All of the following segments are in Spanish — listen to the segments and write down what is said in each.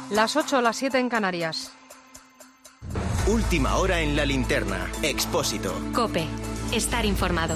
Las 8, las 7 en Canarias. Última hora en la linterna. Expósito. COPE. Estar informado.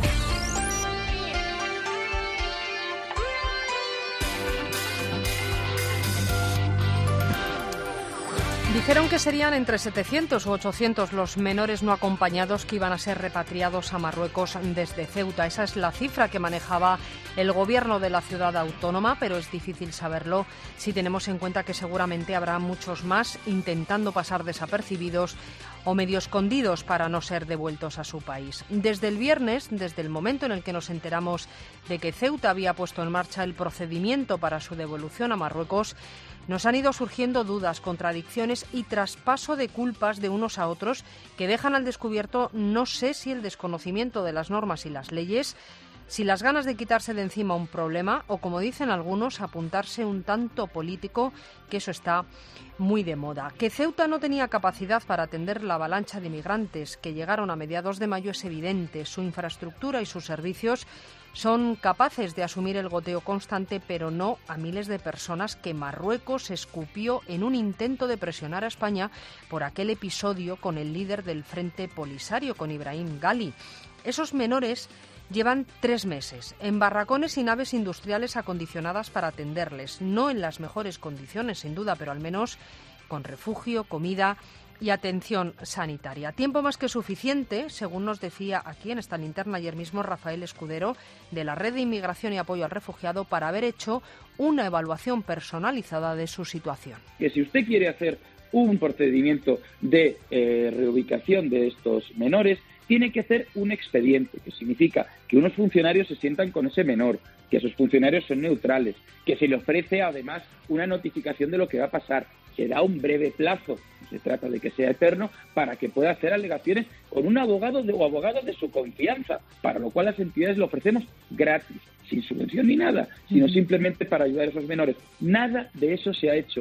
Dijeron que serían entre 700 u 800 los menores no acompañados que iban a ser repatriados a Marruecos desde Ceuta. Esa es la cifra que manejaba el gobierno de la ciudad autónoma, pero es difícil saberlo si tenemos en cuenta que seguramente habrá muchos más intentando pasar desapercibidos o medio escondidos para no ser devueltos a su país. Desde el viernes, desde el momento en el que nos enteramos de que Ceuta había puesto en marcha el procedimiento para su devolución a Marruecos, nos han ido surgiendo dudas, contradicciones y traspaso de culpas de unos a otros que dejan al descubierto no sé si el desconocimiento de las normas y las leyes, si las ganas de quitarse de encima un problema o, como dicen algunos, apuntarse un tanto político, que eso está muy de moda. Que Ceuta no tenía capacidad para atender la avalancha de inmigrantes que llegaron a mediados de mayo es evidente. Su infraestructura y sus servicios son capaces de asumir el goteo constante, pero no a miles de personas que Marruecos escupió en un intento de presionar a España por aquel episodio con el líder del Frente Polisario, con Ibrahim Ghali. Esos menores llevan 3 meses en barracones y naves industriales acondicionadas para atenderles, no en las mejores condiciones, sin duda, pero al menos con refugio, comida y atención sanitaria. Tiempo más que suficiente, según nos decía aquí en esta linterna ayer mismo Rafael Escudero, de la Red de Inmigración y Apoyo al Refugiado, para haber hecho una evaluación personalizada de su situación. Que si usted quiere hacer un procedimiento de reubicación de estos menores, tiene que hacer un expediente, que significa que unos funcionarios se sientan con ese menor, que esos funcionarios son neutrales, que se le ofrece además una notificación de lo que va a pasar. Se da un breve plazo, no se trata de que sea eterno, para que pueda hacer alegaciones con un abogado o abogado de su confianza, para lo cual las entidades lo ofrecemos gratis, sin subvención ni nada, sino simplemente para ayudar a esos menores. Nada de eso se ha hecho.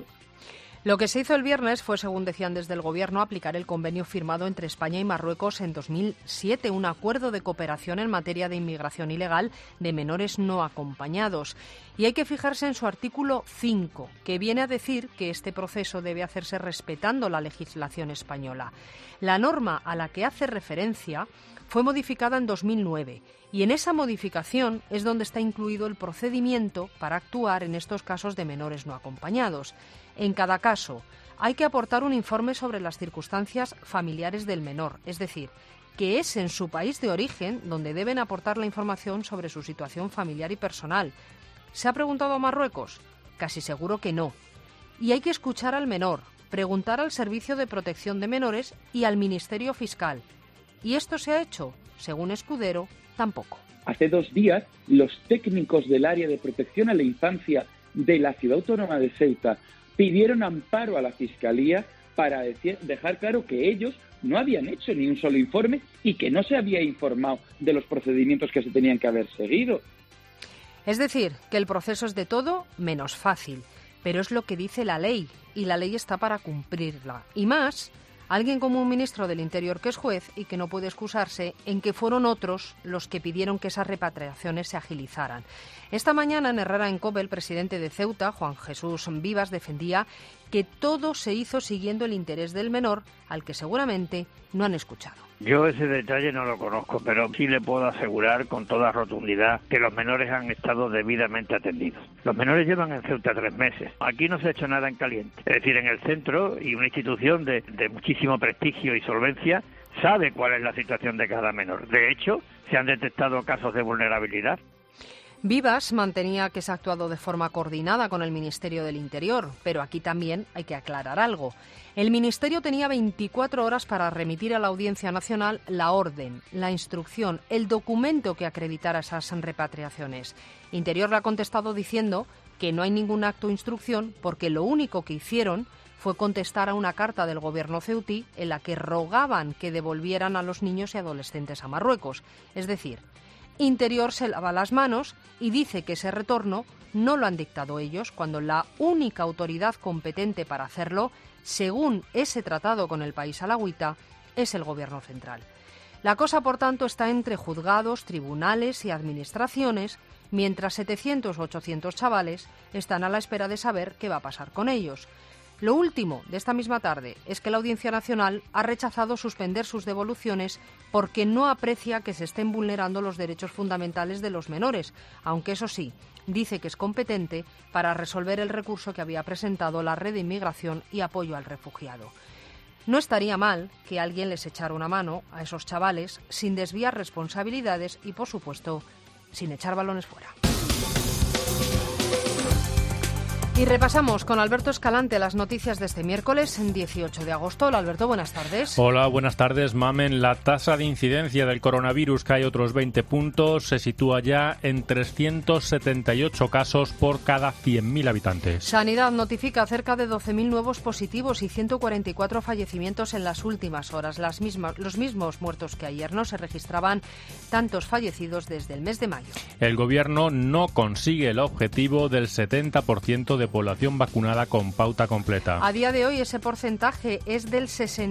Lo que se hizo el viernes fue, según decían desde el Gobierno, aplicar el convenio firmado entre España y Marruecos en 2007, un acuerdo de cooperación en materia de inmigración ilegal de menores no acompañados. Y hay que fijarse en su artículo 5, que viene a decir que este proceso debe hacerse respetando la legislación española. La norma a la que hace referencia fue modificada en 2009 y en esa modificación es donde está incluido el procedimiento para actuar en estos casos de menores no acompañados. En cada caso, hay que aportar un informe sobre las circunstancias familiares del menor, es decir, que es en su país de origen donde deben aportar la información sobre su situación familiar y personal. ¿Se ha preguntado a Marruecos? Casi seguro que no. Y hay que escuchar al menor, preguntar al Servicio de Protección de Menores y al Ministerio Fiscal. ¿Y esto se ha hecho? Según Escudero, tampoco. Hace 2 días, los técnicos del área de protección a la infancia de la Ciudad Autónoma de Ceuta pidieron amparo a la Fiscalía para dejar claro que ellos no habían hecho ni un solo informe y que no se había informado de los procedimientos que se tenían que haber seguido. Es decir, que el proceso es de todo menos fácil, pero es lo que dice la ley y la ley está para cumplirla. Y más, alguien como un ministro del Interior que es juez y que no puede excusarse en que fueron otros los que pidieron que esas repatriaciones se agilizaran. Esta mañana en Herrera en COPE, el presidente de Ceuta, Juan Jesús Vivas, defendía que todo se hizo siguiendo el interés del menor, al que seguramente no han escuchado. Yo ese detalle no lo conozco, pero sí le puedo asegurar con toda rotundidad que los menores han estado debidamente atendidos. Los menores llevan en Ceuta 3 meses. Aquí no se ha hecho nada en caliente. Es decir, en el centro, y una institución de muchísimo prestigio y solvencia, sabe cuál es la situación de cada menor. De hecho, se han detectado casos de vulnerabilidad. Vivas mantenía que se ha actuado de forma coordinada con el Ministerio del Interior, pero aquí también hay que aclarar algo. El Ministerio tenía 24 horas para remitir a la Audiencia Nacional la orden, la instrucción, el documento que acreditara esas repatriaciones. Interior le ha contestado diciendo que no hay ningún acto o instrucción porque lo único que hicieron fue contestar a una carta del gobierno ceutí en la que rogaban que devolvieran a los niños y adolescentes a Marruecos. Es decir, Interior se lava las manos y dice que ese retorno no lo han dictado ellos, cuando la única autoridad competente para hacerlo, según ese tratado con el país alauita, es el Gobierno central. La cosa, por tanto, está entre juzgados, tribunales y administraciones, mientras 700 o 800 chavales están a la espera de saber qué va a pasar con ellos. Lo último de esta misma tarde es que la Audiencia Nacional ha rechazado suspender sus devoluciones porque no aprecia que se estén vulnerando los derechos fundamentales de los menores, aunque eso sí, dice que es competente para resolver el recurso que había presentado la Red de Inmigración y Apoyo al Refugiado. No estaría mal que alguien les echara una mano a esos chavales sin desviar responsabilidades y, por supuesto, sin echar balones fuera. Y repasamos con Alberto Escalante las noticias de este miércoles, 18 de agosto. Hola, Alberto, buenas tardes. Hola, buenas tardes, Mamen. La tasa de incidencia del coronavirus cae otros 20 puntos. Se sitúa ya en 378 casos por cada 100.000 habitantes. Sanidad notifica cerca de 12.000 nuevos positivos y 144 fallecimientos en las últimas horas. Los mismos muertos que ayer. No se registraban tantos fallecidos desde el mes de mayo. El Gobierno no consigue el objetivo del 70% de población vacunada con pauta completa. A día de hoy ese porcentaje es del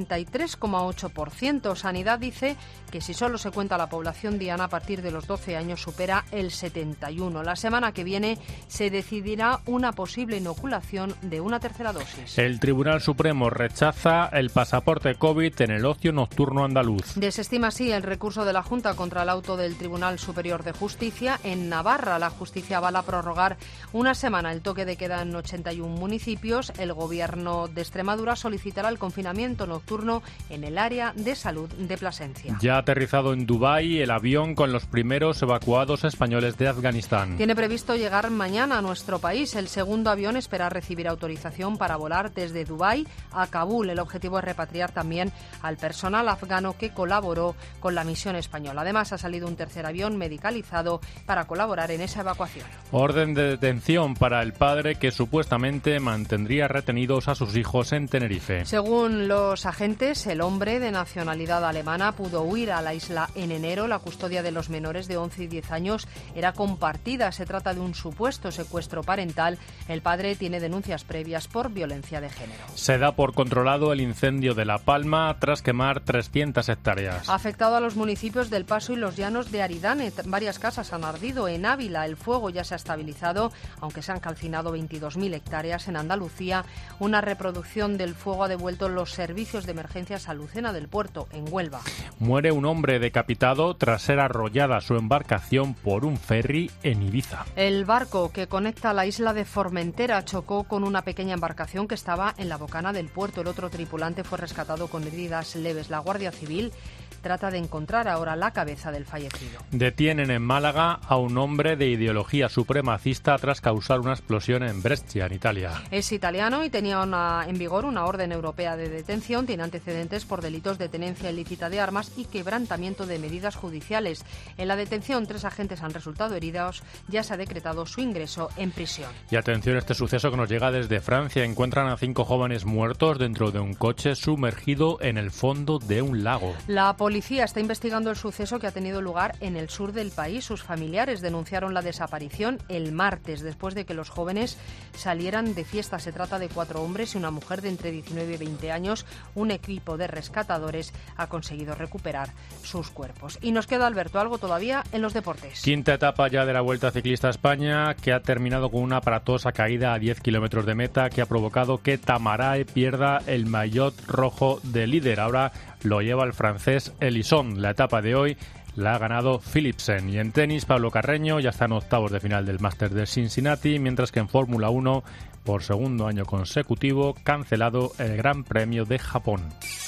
63,8%. Sanidad dice que si solo se cuenta la población diana a partir de los 12 años supera el 71%. La semana que viene se decidirá una posible inoculación de una tercera dosis. El Tribunal Supremo rechaza el pasaporte COVID en el ocio nocturno andaluz. Desestima así el recurso de la Junta contra el auto del Tribunal Superior de Justicia. En Navarra, la justicia avala prorrogar una semana el toque de queda en 81 municipios. El Gobierno de Extremadura solicitará el confinamiento nocturno en el área de salud de Plasencia. Ya ha aterrizado en Dubái el avión con los primeros evacuados españoles de Afganistán. Tiene previsto llegar mañana a nuestro país. El segundo avión espera recibir autorización para volar desde Dubái a Kabul. El objetivo es repatriar también al personal afgano que colaboró con la misión española. Además, ha salido un tercer avión medicalizado para colaborar en esa evacuación. Orden de detención para el padre que supuestamente mantendría retenidos a sus hijos en Tenerife. Según los agentes, el hombre de nacionalidad alemana pudo huir a la isla en enero. La custodia de los menores de 11 y 10 años era compartida. Se trata de un supuesto secuestro parental. El padre tiene denuncias previas por violencia de género. Se da por controlado el incendio de La Palma tras quemar 300 hectáreas. Ha afectado a los municipios del Paso y los Llanos de Aridane. Varias casas han ardido. En Ávila el fuego ya se ha estabilizado, aunque se han calcinado 22.000 hectáreas. En Andalucía, una reproducción del fuego ha devuelto los servicios de emergencias a Lucena del Puerto, en Huelva. Muere un hombre decapitado tras ser arrollada su embarcación por un ferry en Ibiza. El barco que conecta la isla de Formentera chocó con una pequeña embarcación que estaba en la bocana del puerto. El otro tripulante fue rescatado con heridas leves. La Guardia Civil trata de encontrar ahora la cabeza del fallecido. Detienen en Málaga a un hombre de ideología supremacista tras causar una explosión en Brescia, en Italia. Es italiano y tenía en vigor una orden europea de detención. Tiene antecedentes por delitos de tenencia ilícita de armas y quebrantamiento de medidas judiciales. En la detención, 3 agentes han resultado heridos. Ya se ha decretado su ingreso en prisión. Y atención a este suceso que nos llega desde Francia. Encuentran a 5 jóvenes muertos dentro de un coche sumergido en el fondo de un lago. La policía está investigando el suceso que ha tenido lugar en el sur del país. Sus familiares denunciaron la desaparición el martes, después de que los jóvenes salieran de fiesta. Se trata de 4 hombres y una mujer de entre 19 y 20 años. Un equipo de rescatadores ha conseguido recuperar sus cuerpos. Y nos queda, Alberto, algo todavía en los deportes. Quinta etapa ya de la Vuelta Ciclista a España, que ha terminado con una aparatosa caída a 10 kilómetros de meta que ha provocado que Tamarae pierda el maillot rojo de líder. Ahora lo lleva el francés Elisson. La etapa de hoy la ha ganado Philipsen. Y en tenis, Pablo Carreño ya está en octavos de final del Masters de Cincinnati, mientras que en Fórmula 1, por segundo año consecutivo, cancelado el Gran Premio de Japón.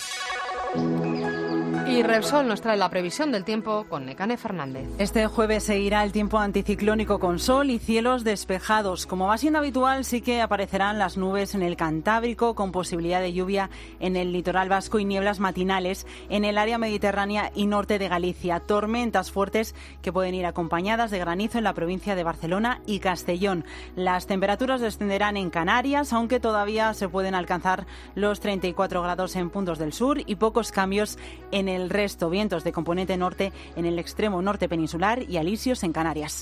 Y Repsol nos trae la previsión del tiempo con Nekane Fernández. Este jueves seguirá el tiempo anticiclónico con sol y cielos despejados. Como va siendo habitual, sí que aparecerán las nubes en el Cantábrico, con posibilidad de lluvia en el litoral vasco y nieblas matinales en el área mediterránea y norte de Galicia. Tormentas fuertes que pueden ir acompañadas de granizo en la provincia de Barcelona y Castellón. Las temperaturas descenderán en Canarias, aunque todavía se pueden alcanzar los 34 grados en puntos del sur y pocos cambios en el resto. Vientos de componente norte en el extremo norte peninsular y alisios en Canarias.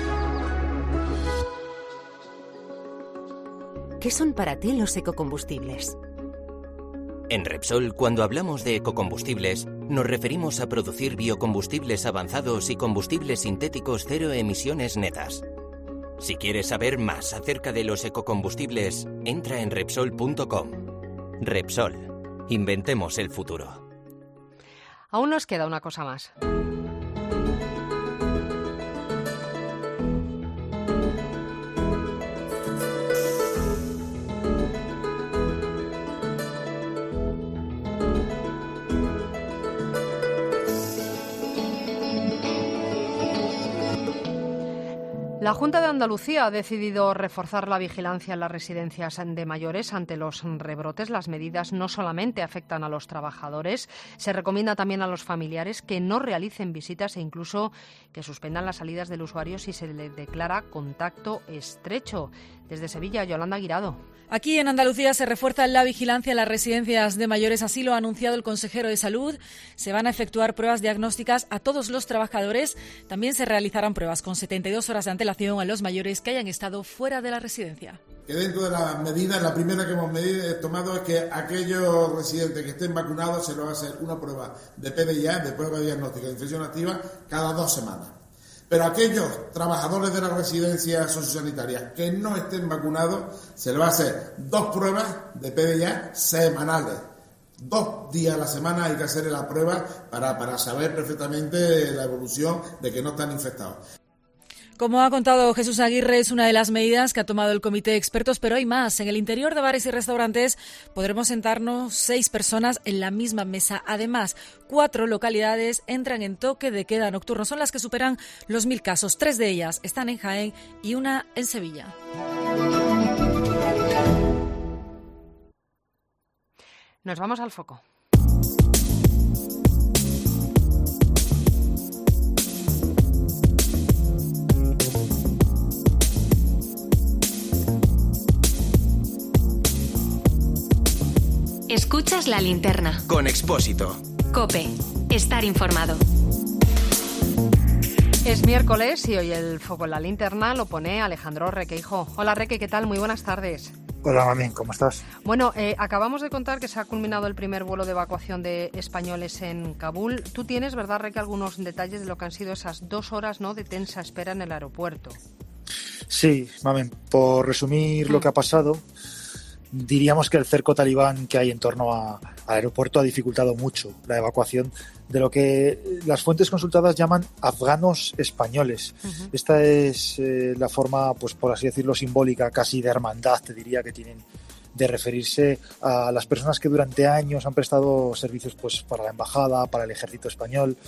¿Qué son para ti los ecocombustibles? En Repsol, cuando hablamos de ecocombustibles, nos referimos a producir biocombustibles avanzados y combustibles sintéticos cero emisiones netas. Si quieres saber más acerca de los ecocombustibles, entra en Repsol.com. Repsol. Inventemos el futuro. Aún nos queda una cosa más. La Junta de Andalucía ha decidido reforzar la vigilancia en las residencias de mayores ante los rebrotes. Las medidas no solamente afectan a los trabajadores, se recomienda también a los familiares que no realicen visitas e incluso que suspendan las salidas del usuario si se le declara contacto estrecho. Desde Sevilla, Yolanda Guirado. Aquí en Andalucía se refuerza la vigilancia en las residencias de mayores, así lo ha anunciado el consejero de Salud. Se van a efectuar pruebas diagnósticas a todos los trabajadores. También se realizarán pruebas con 72 horas de antelación a los mayores que hayan estado fuera de la residencia. Que dentro de las medidas, la primera que hemos tomado es que aquellos residentes que estén vacunados se les va a hacer una prueba de PDIA, de prueba diagnóstica de infección activa, cada 2 semanas. Pero a aquellos trabajadores de las residencias sociosanitarias que no estén vacunados, se les va a hacer 2 pruebas de PDIA semanales. 2 días a la semana hay que hacer la prueba para saber perfectamente la evolución de que no están infectados. Como ha contado Jesús Aguirre, es una de las medidas que ha tomado el comité de expertos, pero hay más. En el interior de bares y restaurantes podremos sentarnos 6 personas en la misma mesa. Además, 4 localidades entran en toque de queda nocturno. Son las que superan los 1.000 casos. 3 de ellas están en Jaén y una en Sevilla. Nos vamos al foco. Escuchas La Linterna. Con Expósito. COPE. Estar informado. Es miércoles y hoy el foco en La Linterna lo pone Alejandro Requeijo. Hola Reque, ¿qué tal? Muy buenas tardes. Hola Mami, ¿cómo estás? Bueno, acabamos de contar que se ha culminado el primer vuelo de evacuación de españoles en Kabul. Tú tienes, ¿verdad, Reque, algunos detalles de lo que han sido esas 2 horas, ¿no?, de tensa espera en el aeropuerto? Sí, Mami, por resumir lo que ha pasado, diríamos que el cerco talibán que hay en torno al aeropuerto ha dificultado mucho la evacuación de lo que las fuentes consultadas llaman afganos españoles. Uh-huh. Esta es la forma, pues por así decirlo, simbólica, casi de hermandad, te diría, que tienen de referirse a las personas que durante años han prestado servicios, pues, para la embajada, para el ejército español.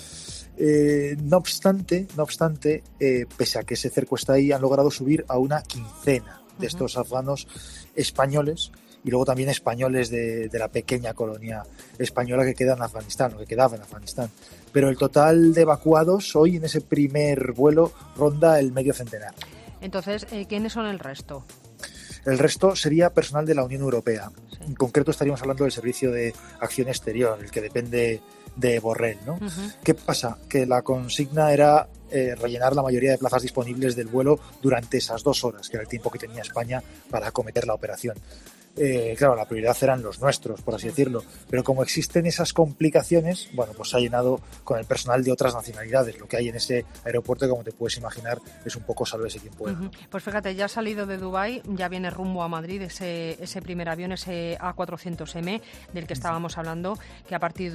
No obstante, pese a que ese cerco está ahí, han logrado subir a una quincena de estos afganos españoles y luego también españoles de la pequeña colonia española que queda en Afganistán, o que quedaba en Afganistán. Pero el total de evacuados hoy en ese primer vuelo ronda el medio centenar. Entonces, ¿quiénes son el resto? El resto sería personal de la Unión Europea. Sí. En concreto estaríamos hablando del Servicio de Acción Exterior, el que depende de Borrell, ¿no? Uh-huh. ¿Qué pasa? Que la consigna era rellenar la mayoría de plazas disponibles del vuelo durante esas 2 horas, que era el tiempo que tenía España para acometer la operación. Claro, la prioridad eran los nuestros, por así decirlo, pero como existen esas complicaciones, bueno, pues se ha llenado con el personal de otras nacionalidades. Lo que hay en ese aeropuerto, como te puedes imaginar, es un poco sálvese quien pueda. Uh-huh. Pues fíjate, ya ha salido de Dubái, ya viene rumbo a Madrid ese primer avión, ese A400M del que estábamos hablando, que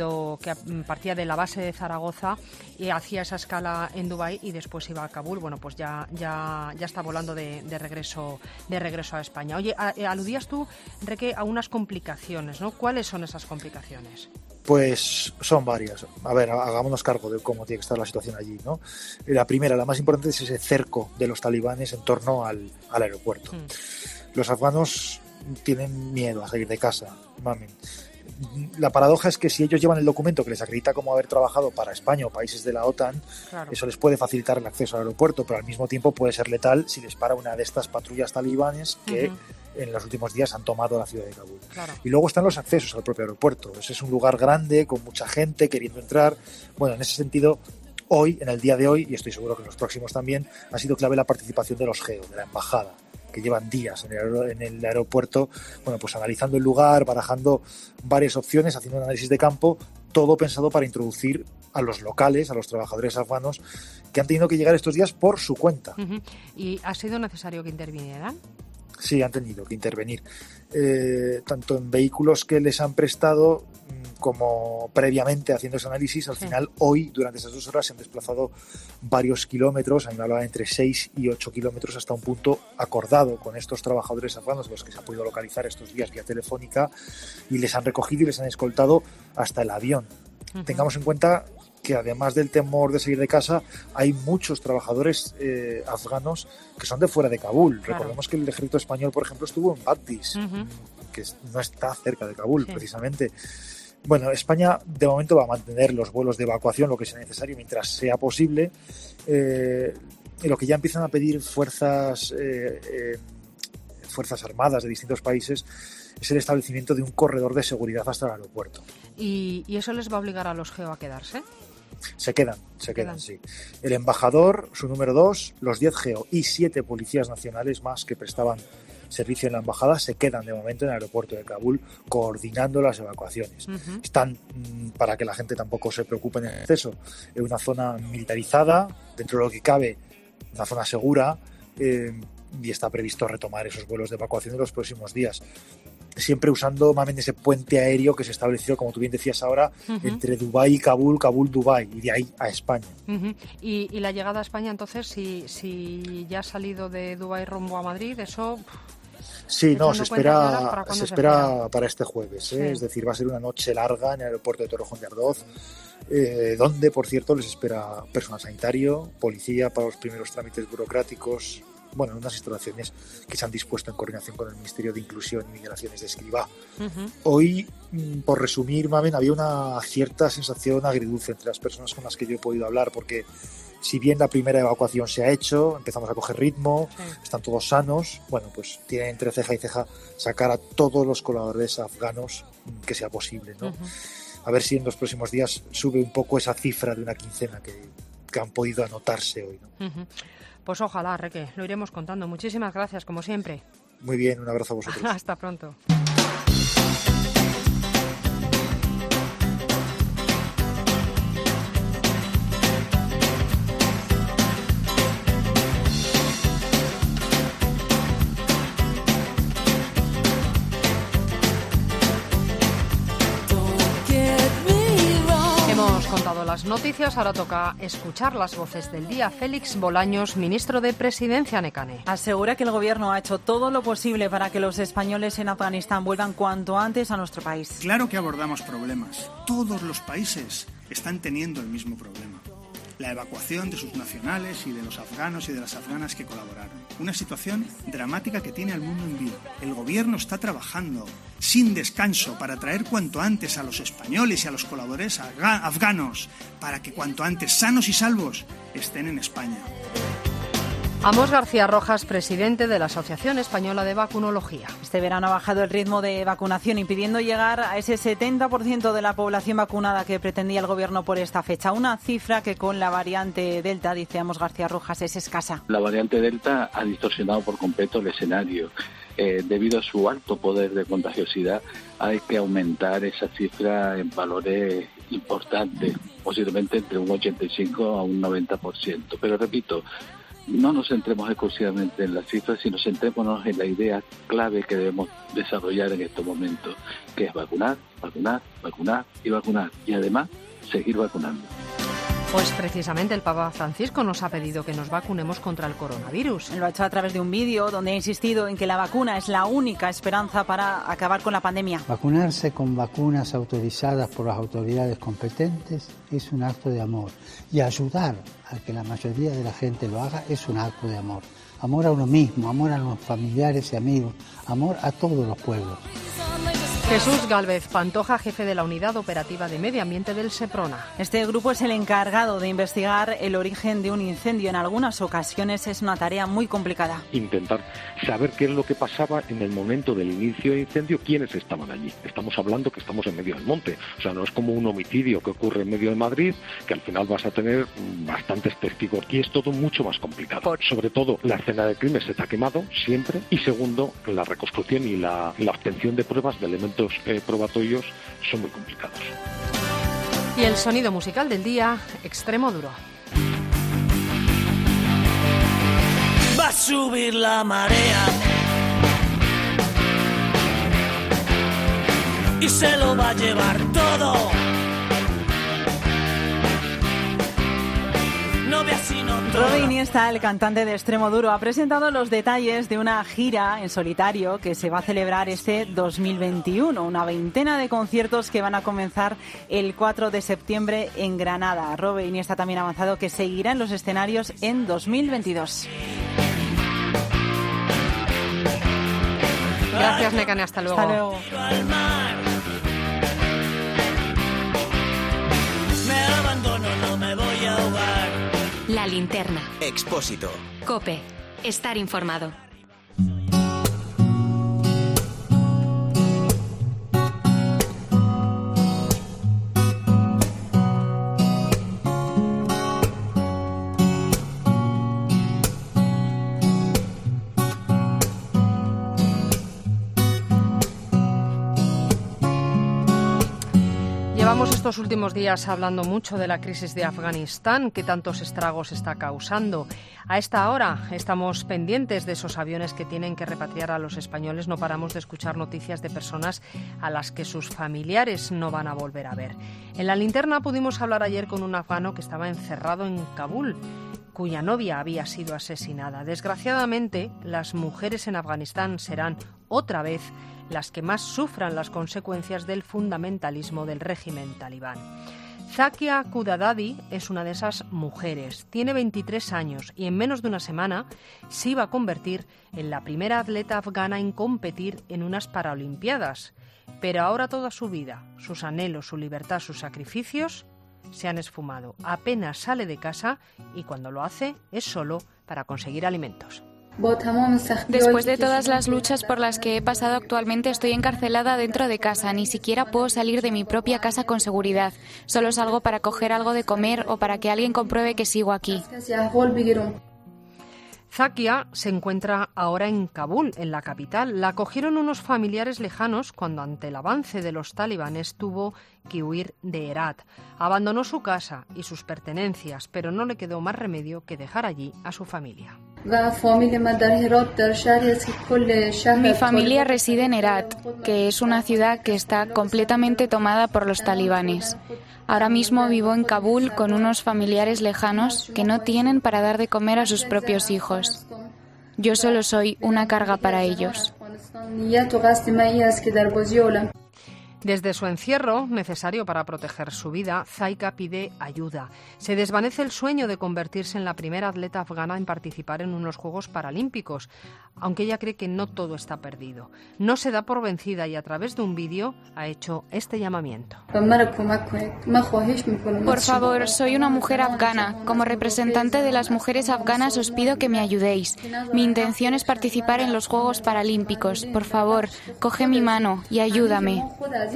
partía de la base de Zaragoza y hacía esa escala en Dubái y después iba a Kabul. Bueno, pues ya está volando de regreso a España. Oye, aludías tú, Reque, a unas complicaciones, ¿no? ¿Cuáles son esas complicaciones? Pues son varias. A ver, hagámonos cargo de cómo tiene que estar la situación allí, ¿no? La primera, la más importante, es ese cerco de los talibanes en torno al aeropuerto. Los afganos tienen miedo a salir de casa, mami. La paradoja es que si ellos llevan el documento que les acredita como haber trabajado para España o países de la OTAN, claro, eso les puede facilitar el acceso al aeropuerto, pero al mismo tiempo puede ser letal si les para una de estas patrullas talibanes que en los últimos días han tomado la ciudad de Kabul. Claro. Y luego están los accesos al propio aeropuerto. Ese es un lugar grande, con mucha gente queriendo entrar. Bueno, en ese sentido, hoy, en el día de hoy, y estoy seguro que en los próximos también, ha sido clave la participación de los GEO, de la embajada, que llevan días en el aeropuerto, bueno, pues analizando el lugar, barajando varias opciones, haciendo un análisis de campo, todo pensado para introducir a los locales, a los trabajadores afganos, que han tenido que llegar estos días por su cuenta. ¿Y ha sido necesario que intervinieran? Sí, han tenido que intervenir, tanto en vehículos que les han prestado como previamente haciendo ese análisis. Al final, hoy, durante esas 2 horas, se han desplazado varios kilómetros, a mí me hablaban entre 6 y 8 kilómetros, hasta un punto acordado con estos trabajadores afganos, los que se ha podido localizar estos días vía telefónica, y les han recogido y les han escoltado hasta el avión. Tengamos en cuenta que además del temor de salir de casa, hay muchos trabajadores afganos que son de fuera de Kabul. Claro. Recordemos que el ejército español, por ejemplo, estuvo en Badghis, que no está cerca de Kabul, precisamente. Bueno, España de momento va a mantener los vuelos de evacuación, lo que sea necesario, mientras sea posible. Y lo que ya empiezan a pedir fuerzas armadas de distintos países es el establecimiento de un corredor de seguridad hasta el aeropuerto. ¿Y eso les va a obligar a los GEO a quedarse? Se quedan, sí. El embajador, su número 2, los 10 GEO y 7 policías nacionales más que prestaban servicio en la embajada se quedan de momento en el aeropuerto de Kabul coordinando las evacuaciones. Están, para que la gente tampoco se preocupe en exceso, en una zona militarizada, dentro de lo que cabe, una zona segura, y está previsto retomar esos vuelos de evacuación en los próximos días. Siempre usando más bien ese puente aéreo que se estableció, como tú bien decías ahora, entre Dubái y Kabul, Kabul-Dubái, y de ahí a España. ¿Y la llegada a España, entonces, si ya ha salido de Dubái rumbo a Madrid, eso... Sí, no, se espera para este jueves, sí. Es decir, va a ser una noche larga en el aeropuerto de Torrejón de Ardoz, donde, por cierto, les espera personal sanitario, policía para los primeros trámites burocráticos. Bueno, unas instalaciones que se han dispuesto en coordinación con el Ministerio de Inclusión y Migraciones de Escribá. Hoy, por resumir, Mamen, había una cierta sensación agridulce entre las personas con las que yo he podido hablar, porque si bien la primera evacuación se ha hecho, empezamos a coger ritmo, están todos sanos, bueno, pues tienen entre ceja y ceja sacar a todos los colaboradores afganos que sea posible, ¿no? A ver si en los próximos días sube un poco esa cifra de una quincena que han podido anotarse hoy, ¿no? Pues ojalá, Reque, lo iremos contando. Muchísimas gracias, como siempre. Muy bien, un abrazo a vosotros. Hasta pronto. Las noticias, ahora toca escuchar las voces del día. Félix Bolaños, ministro de Presidencia, Nekane. Asegura que el gobierno ha hecho todo lo posible para que los españoles en Afganistán vuelvan cuanto antes a nuestro país. Claro que abordamos problemas. Todos los países están teniendo el mismo problema. La evacuación de sus nacionales y de los afganos y de las afganas que colaboraron. Una situación dramática que tiene al mundo en vilo. El gobierno está trabajando sin descanso para traer cuanto antes a los españoles y a los colaboradores afganos para que cuanto antes, sanos y salvos, estén en España. Amos García Rojas, presidente de la Asociación Española de Vacunología. Este verano ha bajado el ritmo de vacunación, impidiendo llegar a ese 70% de la población vacunada que pretendía el gobierno por esta fecha. Una cifra que con la variante Delta, dice Amos García Rojas, es escasa. La variante Delta ha distorsionado por completo el escenario. Debido a su alto poder de contagiosidad, hay que aumentar esa cifra en valores importantes, posiblemente entre un 85 a un 90%. Pero repito, no nos centremos exclusivamente en las cifras, sino centrémonos en la idea clave que debemos desarrollar en estos momentos, que es vacunar, vacunar, vacunar y vacunar. Y además, seguir vacunando. Pues precisamente el Papa Francisco nos ha pedido que nos vacunemos contra el coronavirus. Lo ha hecho a través de un vídeo donde ha insistido en que la vacuna es la única esperanza para acabar con la pandemia. Vacunarse con vacunas autorizadas por las autoridades competentes es un acto de amor. Y ayudar a que la mayoría de la gente lo haga es un acto de amor. Amor a uno mismo, amor a los familiares y amigos, amor a todos los pueblos. Jesús Gálvez Pantoja, jefe de la Unidad Operativa de Medio Ambiente del Seprona. Este grupo es el encargado de investigar el origen de un incendio. En algunas ocasiones es una tarea muy complicada. Intentar saber qué es lo que pasaba en el momento del inicio del incendio, quiénes estaban allí. Estamos hablando que estamos en medio del monte. O sea, no es como un homicidio que ocurre en medio de Madrid, que al final vas a tener bastantes testigos. Aquí es todo mucho más complicado. Sobre todo, la escena del crimen se está quemado siempre. Y segundo, la reconstrucción y la obtención de pruebas de elementos probatorios son muy complicados. Y el sonido musical del día, Extremoduro. Va a subir la marea y se lo va a llevar todo. Robe Iniesta, el cantante de Extremoduro, ha presentado los detalles de una gira en solitario que se va a celebrar este 2021. Una veintena de conciertos que van a comenzar el 4 de septiembre en Granada. Robe Iniesta también ha avanzado que seguirá en los escenarios en 2022. Gracias, Nekane. Hasta luego. Hasta luego. Me abandono, no me voy a ahogar. La linterna. Expósito. COPE. Estar informado. Llevamos estos últimos días hablando mucho de la crisis de Afganistán, que tantos estragos está causando. A esta hora estamos pendientes de esos aviones que tienen que repatriar a los españoles. No paramos de escuchar noticias de personas a las que sus familiares no van a volver a ver. En la linterna pudimos hablar ayer con un afgano que estaba encerrado en Kabul, cuya novia había sido asesinada. Desgraciadamente, las mujeres en Afganistán serán otra vez las que más sufran las consecuencias del fundamentalismo del régimen talibán. Zakia Kudadadi es una de esas mujeres. Tiene 23 años y en menos de una semana se iba a convertir en la primera atleta afgana en competir en unas Paralimpiadas. Pero ahora toda su vida, sus anhelos, su libertad, sus sacrificios se han esfumado. Apenas sale de casa y cuando lo hace es solo para conseguir alimentos. Después de todas las luchas por las que he pasado, actualmente estoy encarcelada dentro de casa. Ni siquiera puedo salir de mi propia casa con seguridad. Solo salgo para coger algo de comer o para que alguien compruebe que sigo aquí. Zakia se encuentra ahora en Kabul, en la capital. La acogieron unos familiares lejanos cuando, ante el avance de los talibanes, tuvo que huir de Herat. Abandonó su casa y sus pertenencias, pero no le quedó más remedio que dejar allí a su familia. Mi familia reside en Herat, que es una ciudad que está completamente tomada por los talibanes. Ahora mismo vivo en Kabul con unos familiares lejanos que no tienen para dar de comer a sus propios hijos. Yo solo soy una carga para ellos. Desde su encierro, necesario para proteger su vida, Zaika pide ayuda. Se desvanece el sueño de convertirse en la primera atleta afgana en participar en unos Juegos Paralímpicos, aunque ella cree que no todo está perdido. No se da por vencida y a través de un vídeo ha hecho este llamamiento. Por favor, soy una mujer afgana. Como representante de las mujeres afganas os pido que me ayudéis. Mi intención es participar en los Juegos Paralímpicos. Por favor, coge mi mano y ayúdame.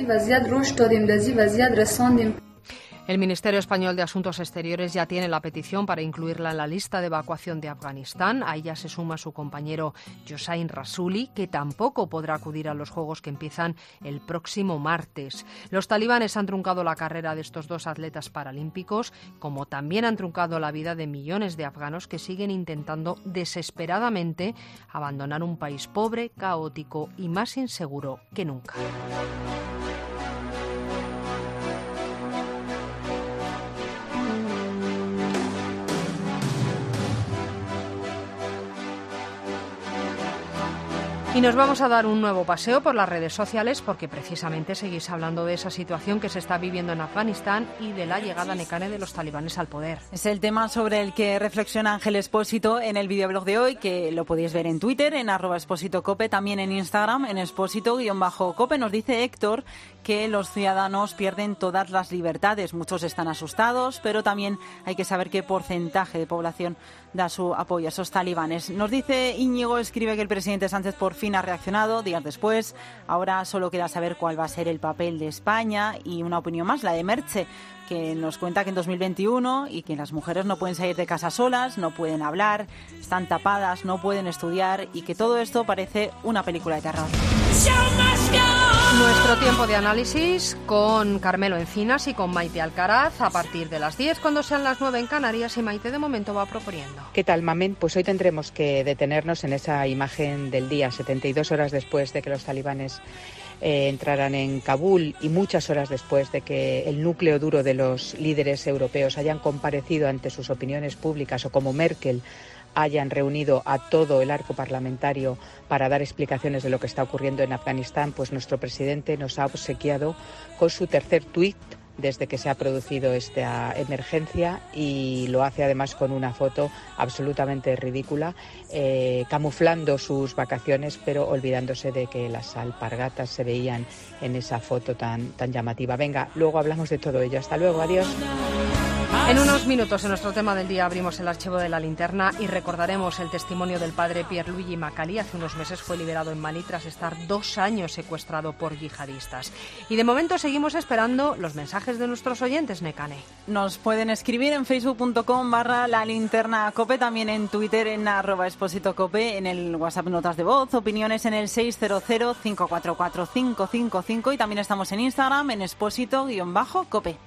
El Ministerio Español de Asuntos Exteriores ya tiene la petición para incluirla en la lista de evacuación de Afganistán. A ella se suma su compañero Hossain Rasuli, que tampoco podrá acudir a los Juegos que empiezan el próximo martes. Los talibanes han truncado la carrera de estos dos atletas paralímpicos, como también han truncado la vida de millones de afganos que siguen intentando desesperadamente abandonar un país pobre, caótico y más inseguro que nunca. Y nos vamos a dar un nuevo paseo por las redes sociales porque precisamente seguís hablando de esa situación que se está viviendo en Afganistán y de la llegada Nekane de los talibanes al poder. Es el tema sobre el que reflexiona Ángel Expósito en el videoblog de hoy, que lo podéis ver en Twitter, en @expósitocope, también en Instagram, en expósito_cope. Nos dice Héctor que los ciudadanos pierden todas las libertades. Muchos están asustados, pero también hay que saber qué porcentaje de población da su apoyo a esos talibanes. Nos dice Íñigo, escribe que el presidente Sánchez por fin ha reaccionado días después. Ahora solo queda saber cuál va a ser el papel de España y una opinión más, la de Merche. que nos cuenta que en 2021 y que las mujeres no pueden salir de casa solas, no pueden hablar, están tapadas, no pueden estudiar y que todo esto parece una película de terror. Nuestro tiempo de análisis con Carmelo Encinas y con Maite Alcaraz a partir de las 10 cuando sean las 9 en Canarias, y Maite de momento va proponiendo. ¿Qué tal, Mamen? Pues hoy tendremos que detenernos en esa imagen del día, 72 horas después de que los talibanes entraran en Kabul y muchas horas después de que el núcleo duro de los líderes europeos hayan comparecido ante sus opiniones públicas, o como Merkel hayan reunido a todo el arco parlamentario para dar explicaciones de lo que está ocurriendo en Afganistán, pues nuestro presidente nos ha obsequiado con su tercer tuit desde que se ha producido esta emergencia, y lo hace además con una foto absolutamente ridícula, camuflando sus vacaciones, pero olvidándose de que las alpargatas se veían en esa foto tan llamativa. Venga, luego hablamos de todo ello. Hasta luego, adiós. En unos minutos, en nuestro tema del día, abrimos el archivo de la linterna y recordaremos el testimonio del padre Pierluigi Macali. Hace unos meses fue liberado en Malí tras estar 2 años secuestrado por yihadistas. Y de momento seguimos esperando los mensajes de nuestros oyentes, Nekane. Nos pueden escribir en facebook.com/lalinternacope, también en Twitter en @expositocope, en el WhatsApp notas de voz, opiniones en el 600-544-555 y también estamos en Instagram en exposito_cope.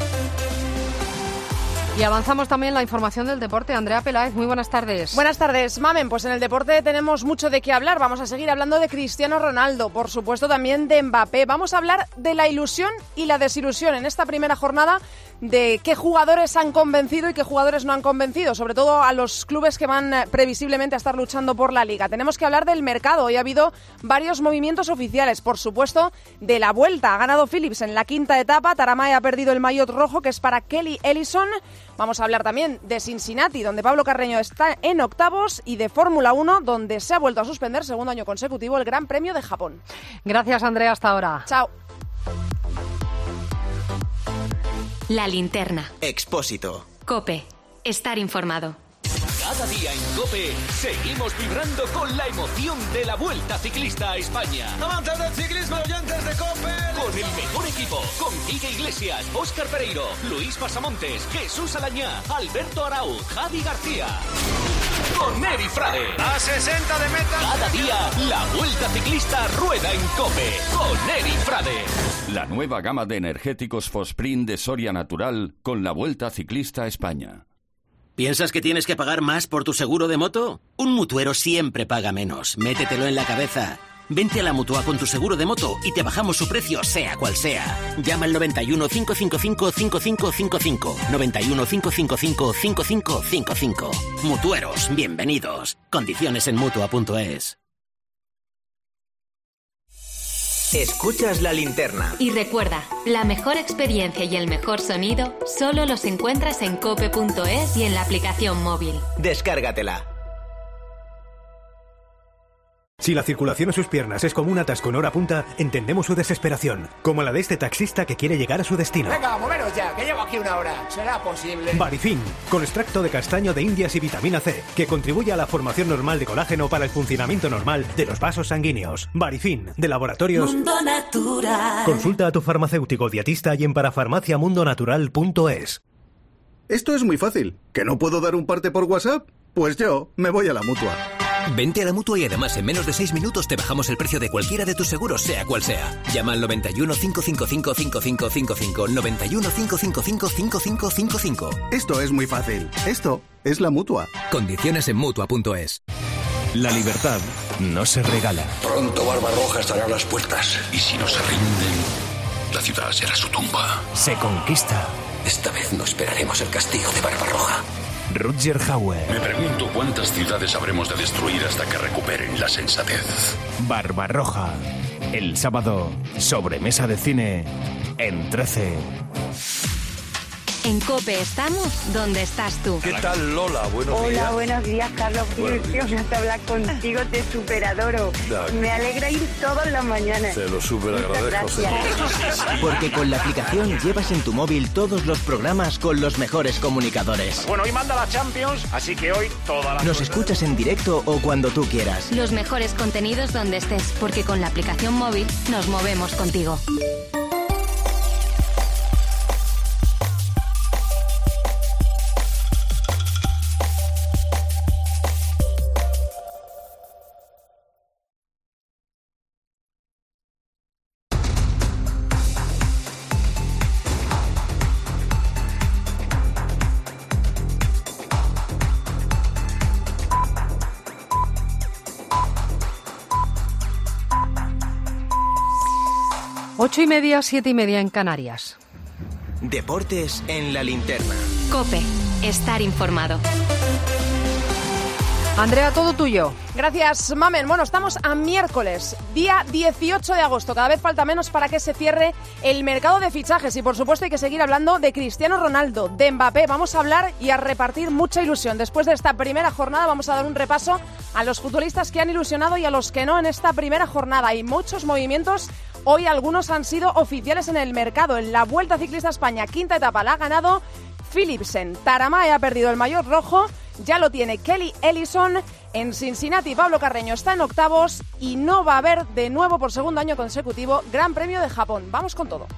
Y avanzamos también la información del deporte. Andrea Peláez, muy buenas tardes. Buenas tardes, Mamen. Pues en el deporte tenemos mucho de qué hablar. Vamos a seguir hablando de Cristiano Ronaldo, por supuesto también de Mbappé. Vamos a hablar de la ilusión y la desilusión en esta primera jornada, de qué jugadores han convencido y qué jugadores no han convencido, sobre todo a los clubes que van previsiblemente a estar luchando por la Liga. Tenemos que hablar del mercado. Hoy ha habido varios movimientos oficiales, por supuesto, de la Vuelta. Ha ganado Phillips en la 5ª etapa. Taramae ha perdido el maillot rojo, que es para Kelly Ellison. Vamos a hablar también de Cincinnati, donde Pablo Carreño está en octavos, y de Fórmula 1, donde se ha vuelto a suspender, segundo año consecutivo, el Gran Premio de Japón. Gracias, Andrea. Hasta ahora. Chao. La linterna. Expósito. COPE. Estar informado. Cada día en COPE seguimos vibrando con la emoción de la Vuelta Ciclista a España. ¡Amantes del ciclismo, oyentes de COPE! Con el mejor equipo, con Quique Iglesias, Óscar Pereiro, Luis Pasamontes, Jesús Alañá, Alberto Arauz, Javi García. Con Eri Frade. A 60 de meta. Cada día, la Vuelta Ciclista rueda en COPE. Con Eri Frade. La nueva gama de energéticos Fosprint de Soria Natural con la Vuelta Ciclista a España. ¿Piensas que tienes que pagar más por tu seguro de moto? Un mutuero siempre paga menos. Métetelo en la cabeza. Vente a la Mutua con tu seguro de moto y te bajamos su precio, sea cual sea. Llama al 91 555 5555. 91 555 5555. Mutueros, bienvenidos. Condiciones en Mutua.es. Escuchas la linterna. Y recuerda, la mejor experiencia y el mejor sonido solo los encuentras en cope.es y en la aplicación móvil. Descárgatela. Si la circulación a sus piernas es como un atasco en hora punta, entendemos su desesperación, como la de este taxista que quiere llegar a su destino. Venga, moveros ya, que llevo aquí 1 hora. ¿Será posible? Barifin, con extracto de castaño de indias y vitamina C, que contribuye a la formación normal de colágeno para el funcionamiento normal de los vasos sanguíneos. Barifin, de Laboratorios Mundo Natural. Consulta a tu farmacéutico dietista y en parafarmaciamundonatural.es. Esto es muy fácil. ¿Que no puedo dar un parte por WhatsApp? Pues yo me voy a la Mutua. Vente a la Mutua y además en menos de 6 minutos te bajamos el precio de cualquiera de tus seguros, sea cual sea. Llama al 91 555 5555. 91 555 5555. Esto es muy fácil. Esto es la Mutua. Condiciones en Mutua.es. La libertad no se regala. Pronto Barbarroja estará a las puertas. Y si no se rinden, la ciudad será su tumba. Se conquista. Esta vez no esperaremos el castigo de Barbarroja. Rutger Hauer. Me pregunto cuántas ciudades habremos de destruir hasta que recuperen la sensatez. Barbarroja. El sábado, sobremesa de cine en 13. En COPE estamos donde estás tú. ¿Qué tal, Lola? Buenos días. Hola, buenos días, Carlos. Qué ilusión hasta hablar contigo, te superadoro. Me alegra ir todas las mañanas. Te lo superagradezco, señor. Porque con la aplicación llevas en tu móvil todos los programas con los mejores comunicadores. Bueno, hoy manda la Champions, así que hoy toda la... Nos escuchas en directo o cuando tú quieras. Los mejores contenidos donde estés, porque con la aplicación móvil nos movemos contigo. 8:30, 7:30 en Canarias. Deportes en la linterna. COPE. Estar informado. Andrea, todo tuyo. Gracias, Mamen. Bueno, estamos a miércoles, día 18 de agosto. Cada vez falta menos para que se cierre el mercado de fichajes y, por supuesto, hay que seguir hablando de Cristiano Ronaldo, de Mbappé. Vamos a hablar y a repartir mucha ilusión. Después de esta primera jornada vamos a dar un repaso a los futbolistas que han ilusionado y a los que no en esta primera jornada. Hay muchos movimientos. Hoy algunos han sido oficiales en el mercado. En la Vuelta Ciclista a España, quinta etapa, la ha ganado Philipsen. Taramae ha perdido el maillot rojo, ya lo tiene Kelly Ellison. En Cincinnati, Pablo Carreño está en octavos y no va a haber de nuevo por segundo año consecutivo Gran Premio de Japón. Vamos con todo.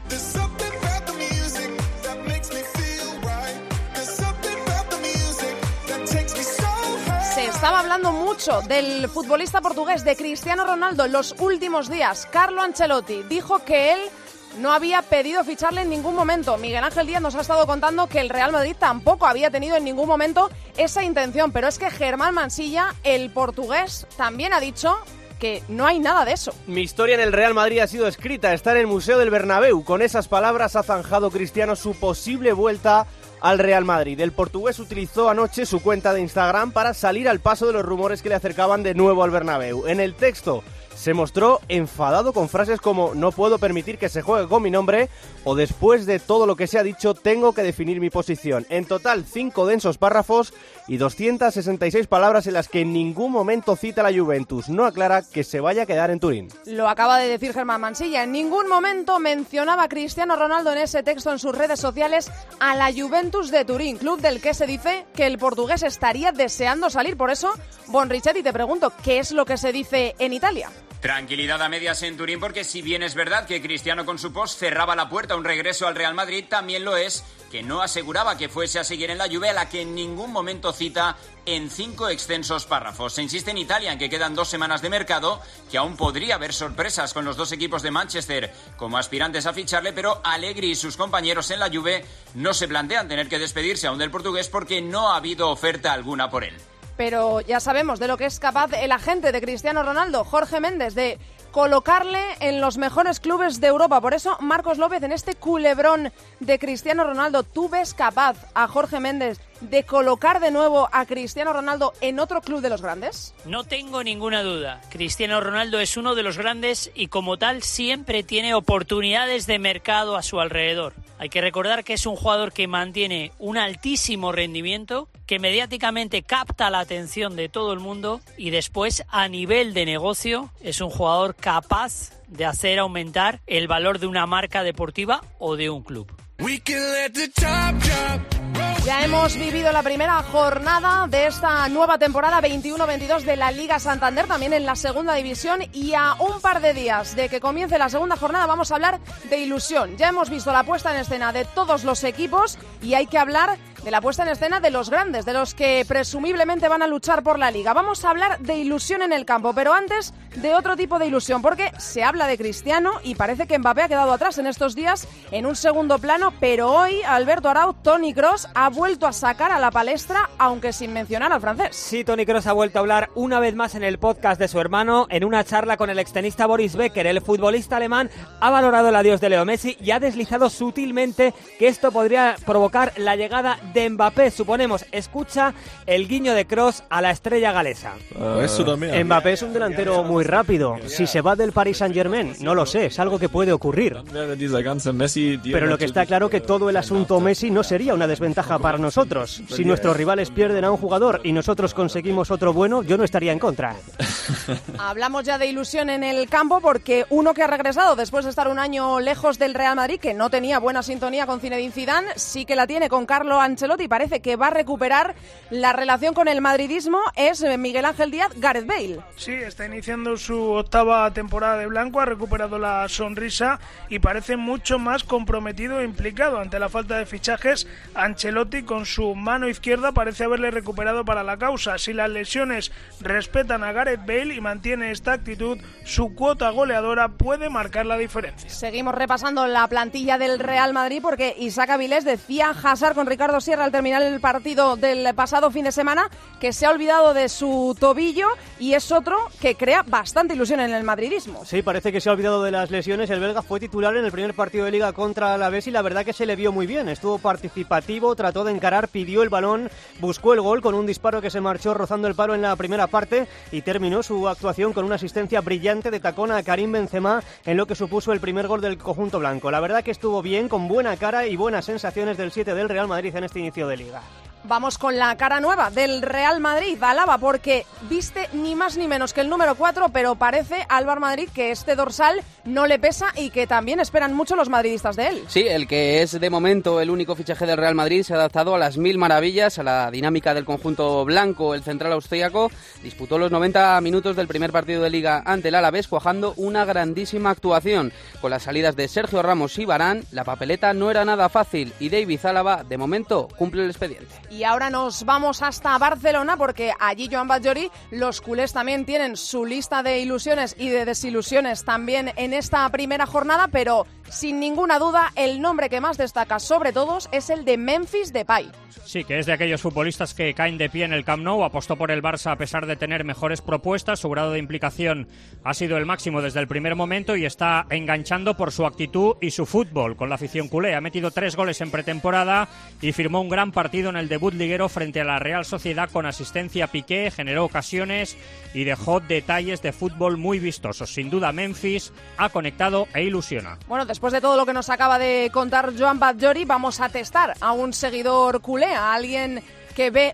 Se estaba hablando mucho del futbolista portugués, de Cristiano Ronaldo, en los últimos días. Carlo Ancelotti dijo que él no había pedido ficharle en ningún momento. Miguel Ángel Díaz nos ha estado contando que el Real Madrid tampoco había tenido en ningún momento esa intención, pero es que Germán Mansilla, el portugués, también ha dicho que no hay nada de eso. Mi historia en el Real Madrid ha sido escrita, está en el Museo del Bernabéu. Con esas palabras ha zanjado Cristiano su posible vuelta al Real Madrid. El portugués utilizó anoche su cuenta de Instagram para salir al paso de los rumores que le acercaban de nuevo al Bernabéu. En el texto se mostró enfadado con frases como "no puedo permitir que se juegue con mi nombre" o "después de todo lo que se ha dicho tengo que definir mi posición". En total 5 densos párrafos y 266 palabras en las que en ningún momento cita a la Juventus. No aclara que se vaya a quedar en Turín. Lo acaba de decir Germán Mansilla. En ningún momento mencionaba a Cristiano Ronaldo en ese texto en sus redes sociales a la Juventus de Turín, club del que se dice que el portugués estaría deseando salir. Por eso, Bon Richetti, te pregunto, ¿qué es lo que se dice en Italia? Tranquilidad a medias en Turín, porque si bien es verdad que Cristiano con su post cerraba la puerta a un regreso al Real Madrid, también lo es que no aseguraba que fuese a seguir en la Juve, a la que en ningún momento cita en 5 extensos párrafos. Se insiste en Italia en que quedan 2 semanas de mercado, que aún podría haber sorpresas con los 2 equipos de Manchester como aspirantes a ficharle, pero Allegri y sus compañeros en la Juve no se plantean tener que despedirse aún del portugués porque no ha habido oferta alguna por él. Pero ya sabemos de lo que es capaz el agente de Cristiano Ronaldo, Jorge Méndez, de colocarle en los mejores clubes de Europa. Por eso, Marcos López, en este culebrón de Cristiano Ronaldo, ¿tú ves capaz a Jorge Méndez de colocar de nuevo a Cristiano Ronaldo en otro club de los grandes? No tengo ninguna duda. Cristiano Ronaldo es uno de los grandes y como tal siempre tiene oportunidades de mercado a su alrededor. Hay que recordar que es un jugador que mantiene un altísimo rendimiento, que mediáticamente capta la atención de todo el mundo y después a nivel de negocio es un jugador capaz de hacer aumentar el valor de una marca deportiva o de un club. Ya hemos vivido la primera jornada de esta nueva temporada 21-22 de la Liga Santander, también en la segunda división, y a un par de días de que comience la segunda jornada vamos a hablar de ilusión. Ya hemos visto la puesta en escena de todos los equipos y hay que hablar de la puesta en escena de los grandes, de los que presumiblemente van a luchar por la Liga. Vamos a hablar de ilusión en el campo, pero antes de otro tipo de ilusión, porque se habla de Cristiano y parece que Mbappé ha quedado atrás en estos días en un segundo plano, pero hoy Alberto Arau, Toni Kroos ha vuelto a sacar a la palestra, aunque sin mencionar al francés. Sí, Toni Kroos ha vuelto a hablar una vez más en el podcast de su hermano, en una charla con el extenista Boris Becker. El futbolista alemán ha valorado el adiós de Leo Messi y ha deslizado sutilmente que esto podría provocar la llegada de Mbappé, suponemos. Escucha el guiño de Kroos a la estrella galesa. Mbappé es un delantero muy rápido. Si se va del Paris Saint-Germain, no lo sé, es algo que puede ocurrir. Pero lo que está claro que todo el asunto Messi no sería una desventaja para nosotros. Si nuestros rivales pierden a un jugador y nosotros conseguimos otro bueno, yo no estaría en contra. Hablamos ya de ilusión en el campo porque uno que ha regresado después de estar un año lejos del Real Madrid, que no tenía buena sintonía con Zinedine Zidane, sí que la tiene con Carlo Ancelotti y parece que va a recuperar la relación con el madridismo, es Miguel Ángel Díaz, Gareth Bale. Sí, está iniciando su octava temporada de blanco, ha recuperado la sonrisa y parece mucho más comprometido e implicado. Ante la falta de fichajes, Ancelotti con su mano izquierda parece haberle recuperado para la causa. Si las lesiones respetan a Gareth Bale y mantiene esta actitud, su cuota goleadora puede marcar la diferencia. Seguimos repasando la plantilla del Real Madrid porque Isaac Avilés decía Hazard con Ricardo Sierra al terminar el partido del pasado fin de semana, que se ha olvidado de su tobillo y es otro que crea bastante ilusión en el madridismo. Sí, parece que se ha olvidado de las lesiones. El belga fue titular en el primer partido de Liga contra Alavés y la verdad que se le vio muy bien. Estuvo participativo, trató de encarar, pidió el balón, buscó el gol con un disparo que se marchó rozando el palo en la primera parte y terminó su actuación con una asistencia brillante de tacón a Karim Benzema en lo que supuso el primer gol del conjunto blanco. La verdad que estuvo bien, con buena cara y buenas sensaciones del 7 del Real Madrid en este inicio de Liga. Vamos con la cara nueva del Real Madrid, Alaba, porque viste ni más ni menos que el número 4, pero parece Álvaro Madrid que este dorsal no le pesa y que también esperan mucho los madridistas de él. Sí, el que es de momento el único fichaje del Real Madrid se ha adaptado a las mil maravillas, a la dinámica del conjunto blanco. El central austríaco disputó los 90 minutos del primer partido de Liga ante el Alavés, cuajando una grandísima actuación. Con las salidas de Sergio Ramos y Varane, la papeleta no era nada fácil y David Álava, de momento, cumple el expediente. Y ahora nos vamos hasta Barcelona porque allí Joan Batllori, los culés también tienen su lista de ilusiones y de desilusiones también en esta primera jornada, pero sin ninguna duda el nombre que más destaca sobre todos es el de Memphis Depay. Sí, que es de aquellos futbolistas que caen de pie en el Camp Nou, apostó por el Barça a pesar de tener mejores propuestas, su grado de implicación ha sido el máximo desde el primer momento y está enganchando por su actitud y su fútbol con la afición culé. Ha metido 3 goles en pretemporada y firmó un gran partido en el debut liguero frente a la Real Sociedad con asistencia a Piqué, generó ocasiones y dejó detalles de fútbol muy vistosos. Sin duda Memphis ha conectado e ilusiona. Bueno, después de todo lo que nos acaba de contar Joan Batllori, vamos a testar a un seguidor culé, a alguien que ve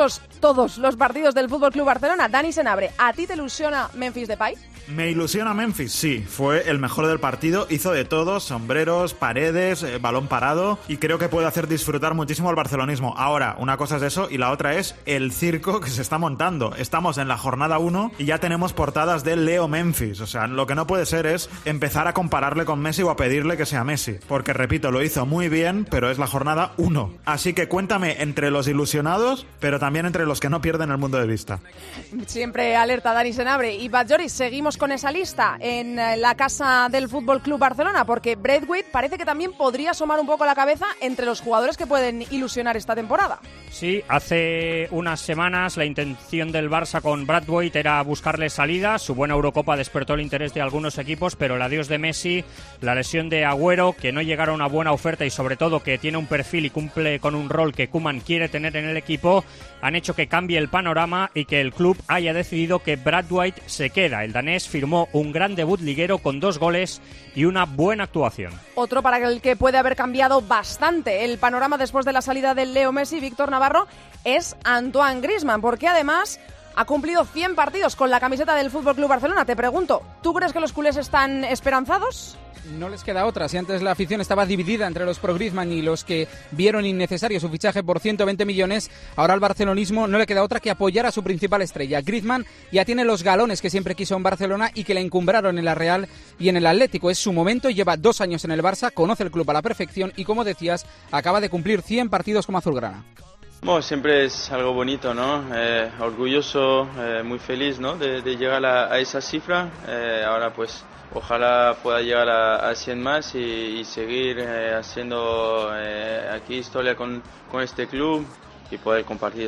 todos los partidos del FC Barcelona. Dani Senabre, ¿a ti te ilusiona Memphis Depay? Me ilusiona Memphis, sí, fue el mejor del partido, hizo de todo, sombreros, paredes, balón parado y creo que puede hacer disfrutar muchísimo al barcelonismo. Ahora, una cosa es eso y la otra es el circo que se está montando. Estamos en la jornada 1 y ya tenemos portadas de Leo Memphis, o sea, lo que no puede ser es empezar a compararle con Messi o a pedirle que sea Messi, porque repito, lo hizo muy bien, pero es la jornada 1. Así que cuéntame entre los ilusionados, pero también entre los que no pierden el mundo de vista. Siempre alerta Dani Senabre. Y Batllori, seguimos con esa lista en la casa del FC Barcelona, porque Braithwaite parece que también podría asomar un poco la cabeza entre los jugadores que pueden ilusionar esta temporada. Sí, hace unas semanas la intención del Barça con Braithwaite era buscarle salida. Su buena Eurocopa despertó el interés de algunos equipos, pero el adiós de Messi, la lesión de Agüero, que no llegara a una buena oferta y sobre todo que tiene un perfil y cumple con un rol que Koeman quiere tener en el equipo, han hecho que cambie el panorama y que el club haya decidido que Braithwaite se queda. El danés firmó un gran debut liguero con 2 goles y una buena actuación. Otro para el que puede haber cambiado bastante el panorama después de la salida del Leo Messi, Víctor Navarro, es Antoine Griezmann, porque además ha cumplido 100 partidos con la camiseta del FC Barcelona. Te pregunto, ¿tú crees que los culés están esperanzados? No les queda otra. Si antes la afición estaba dividida entre los pro Griezmann y los que vieron innecesario su fichaje por 120 millones, ahora al barcelonismo no le queda otra que apoyar a su principal estrella. Griezmann ya tiene los galones que siempre quiso en Barcelona y que le encumbraron en la Real y en el Atlético. Es su momento, lleva 2 años en el Barça, conoce el club a la perfección y, como decías, acaba de cumplir 100 partidos como azulgrana. Bueno, siempre es algo bonito, ¿no? Orgulloso, muy feliz, ¿no? de llegar a esa cifra. Ahora pues ojalá pueda llegar a 100 más y seguir haciendo aquí historia con este club y poder compartir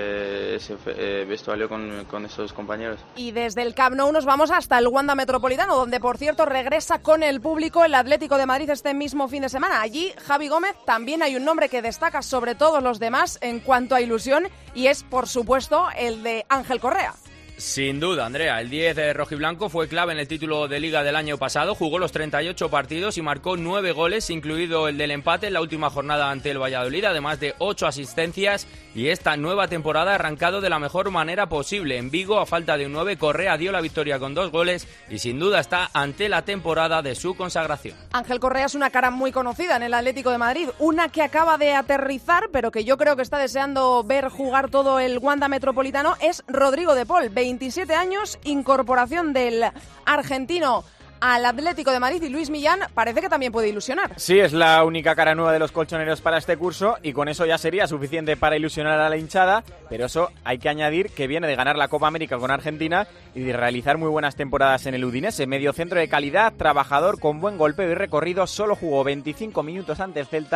ese vestuario con esos compañeros. Y desde el Camp Nou nos vamos hasta el Wanda Metropolitano, donde por cierto regresa con el público el Atlético de Madrid este mismo fin de semana. Allí, Javi Gómez, también hay un nombre que destaca sobre todos los demás en cuanto a ilusión y es, por supuesto, el de Ángel Correa. Sin duda, Andrea, el 10 de rojiblanco fue clave en el título de Liga del año pasado, jugó los 38 partidos y marcó 9 goles, incluido el del empate en la última jornada ante el Valladolid, además de 8 asistencias, y esta nueva temporada ha arrancado de la mejor manera posible. En Vigo, a falta de un 9, Correa dio la victoria con 2 goles y sin duda está ante la temporada de su consagración. Ángel Correa es una cara muy conocida en el Atlético de Madrid, una que acaba de aterrizar, pero que yo creo que está deseando ver jugar todo el Wanda Metropolitano, es Rodrigo de Paul, 27 años, incorporación del argentino al Atlético de Madrid, y Luis Millán parece que también puede ilusionar. Sí, es la única cara nueva de los colchoneros para este curso y con eso ya sería suficiente para ilusionar a la hinchada, pero eso hay que añadir que viene de ganar la Copa América con Argentina y de realizar muy buenas temporadas en el Udinese. Medio centro de calidad, trabajador, con buen golpeo y recorrido, solo jugó 25 minutos ante el Celta,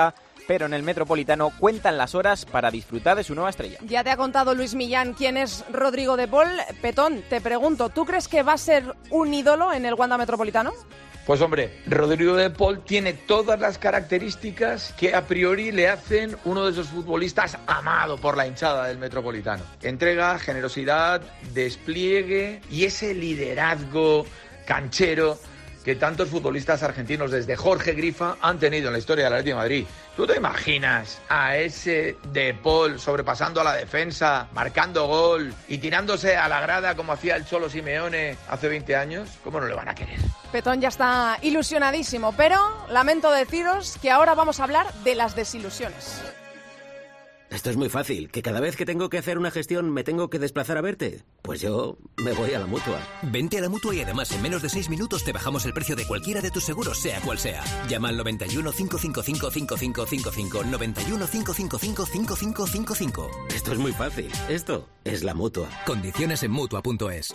pero en el Metropolitano cuentan las horas para disfrutar de su nueva estrella. Ya te ha contado Luis Millán quién es Rodrigo de Paul. Petón, te pregunto, ¿tú crees que va a ser un ídolo en el Wanda Metropolitano? Pues hombre, Rodrigo de Paul tiene todas las características que a priori le hacen uno de esos futbolistas amado por la hinchada del Metropolitano. Entrega, generosidad, despliegue y ese liderazgo canchero que tantos futbolistas argentinos desde Jorge Grifa han tenido en la historia del Atlético de Madrid. ¿Tú te imaginas a ese De Paul sobrepasando a la defensa, marcando gol y tirándose a la grada como hacía el Cholo Simeone hace 20 años? ¿Cómo no le van a querer? Petón ya está ilusionadísimo, pero lamento deciros que ahora vamos a hablar de las desilusiones. Esto es muy fácil, que cada vez que tengo que hacer una gestión me tengo que desplazar a verte. Pues yo me voy a la Mutua. Vente a la Mutua y además en menos de 6 minutos te bajamos el precio de cualquiera de tus seguros, sea cual sea. Llama al 91 555 5555, 91 555 5555. Esto es muy fácil, esto es la Mutua. Condiciones en Mutua.es.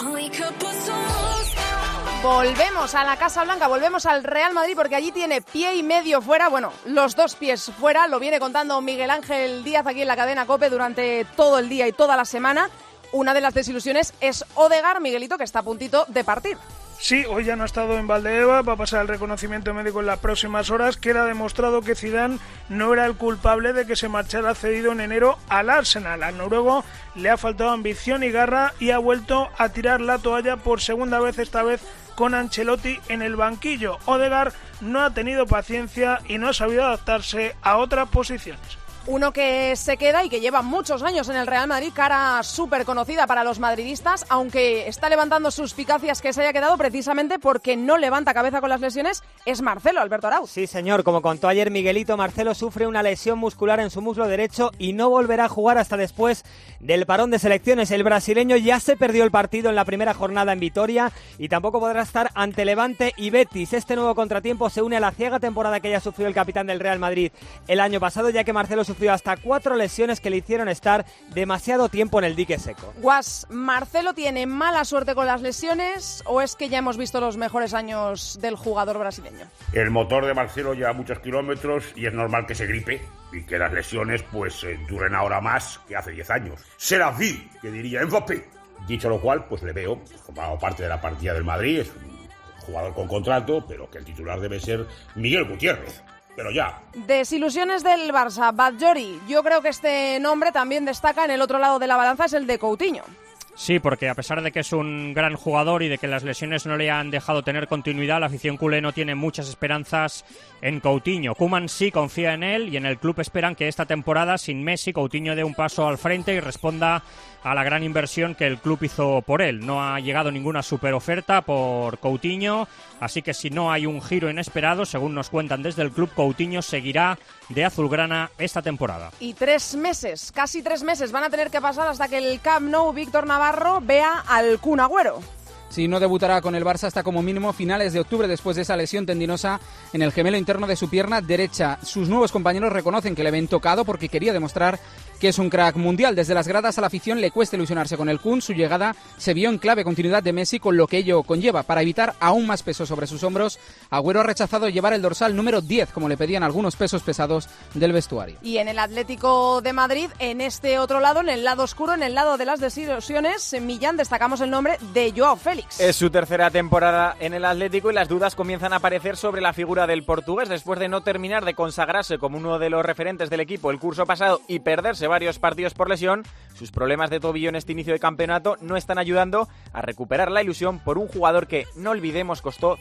Volvemos a la Casa Blanca, volvemos al Real Madrid porque allí tiene pie y medio fuera, bueno, los 2 pies fuera, lo viene contando Miguel Ángel Díaz aquí en la cadena COPE durante todo el día y toda la semana. Una de las desilusiones es Odegaard, Miguelito, que está a puntito de partir. Sí, hoy ya no ha estado en Valdebeba, va a pasar el reconocimiento médico en las próximas horas. Queda demostrado que Zidane no era el culpable de que se marchara cedido en enero al Arsenal. Al noruego le ha faltado ambición y garra y ha vuelto a tirar la toalla por segunda vez, esta vez con Ancelotti en el banquillo. Odegaard no ha tenido paciencia y no ha sabido adaptarse a otras posiciones. Uno que se queda y que lleva muchos años en el Real Madrid, cara súper conocida para los madridistas, aunque está levantando suspicacias que se haya quedado precisamente porque no levanta cabeza con las lesiones, es Marcelo, Alberto Arauz. Sí, señor, como contó ayer Miguelito, Marcelo sufre una lesión muscular en su muslo derecho y no volverá a jugar hasta después del parón de selecciones. El brasileño ya se perdió el partido en la primera jornada en Vitoria y tampoco podrá estar ante Levante y Betis. Este nuevo contratiempo se une a la ciega temporada que ya sufrió el capitán del Real Madrid el año pasado, ya que Marcelo sufrió hasta 4 lesiones que le hicieron estar demasiado tiempo en el dique seco. Guas, ¿Marcelo tiene mala suerte con las lesiones o es que ya hemos visto los mejores años del jugador brasileño? El motor de Marcelo lleva muchos kilómetros y es normal que se gripe y que las lesiones pues duren ahora más que hace 10 años. Será así, que diría Mbappé. Dicho lo cual, pues le veo formado parte de la partida del Madrid, es un jugador con contrato, pero que el titular debe ser Miguel Gutiérrez. Pero ya. Desilusiones del Barça, Badjori. Yo creo que este nombre también destaca en el otro lado de la balanza, es el de Coutinho. Sí, porque a pesar de que es un gran jugador y de que las lesiones no le han dejado tener continuidad, la afición culé no tiene muchas esperanzas en Coutinho. Koeman sí confía en él y en el club esperan que esta temporada, sin Messi, Coutinho dé un paso al frente y responda a la gran inversión que el club hizo por él. No ha llegado ninguna superoferta por Coutinho, así que si no hay un giro inesperado, según nos cuentan desde el club, Coutinho seguirá de azulgrana esta temporada. Y 3 meses, casi 3 meses van a tener que pasar hasta que el Camp Nou, Víctor Navarro, vea al Kun Agüero. Si no debutará con el Barça hasta como mínimo finales de octubre después de esa lesión tendinosa en el gemelo interno de su pierna derecha. Sus nuevos compañeros reconocen que le ven tocado porque quería demostrar que es un crack mundial. Desde las gradas a la afición le cuesta ilusionarse con el Kun. Su llegada se vio en clave continuidad de Messi con lo que ello conlleva. Para evitar aún más peso sobre sus hombros, Agüero ha rechazado llevar el dorsal número 10, como le pedían algunos pesos pesados del vestuario. Y en el Atlético de Madrid, en este otro lado, en el lado oscuro, en el lado de las desilusiones, en Millán destacamos el nombre de Joao Félix. Es su tercera temporada en el Atlético y las dudas comienzan a aparecer sobre la figura del portugués después de no terminar de consagrarse como uno de los referentes del equipo el curso pasado y perderse varios partidos por lesión. Sus problemas de tobillo en este inicio de campeonato no están ayudando a recuperar la ilusión por un jugador que, no olvidemos, costó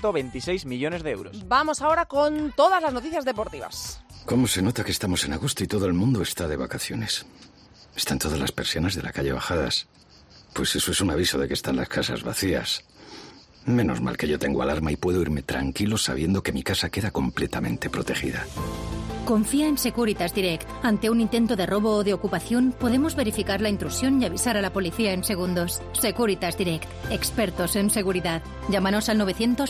126 millones de euros. Vamos ahora con todas las noticias deportivas. ¿Cómo se nota que estamos en agosto y todo el mundo está de vacaciones? Están todas las persianas de la calle bajadas. Pues eso es un aviso de que están las casas vacías. Menos mal que yo tengo alarma y puedo irme tranquilo sabiendo que mi casa queda completamente protegida. Confía en Securitas Direct. Ante un intento de robo o de ocupación, podemos verificar la intrusión y avisar a la policía en segundos. Securitas Direct. Expertos en seguridad. Llámanos al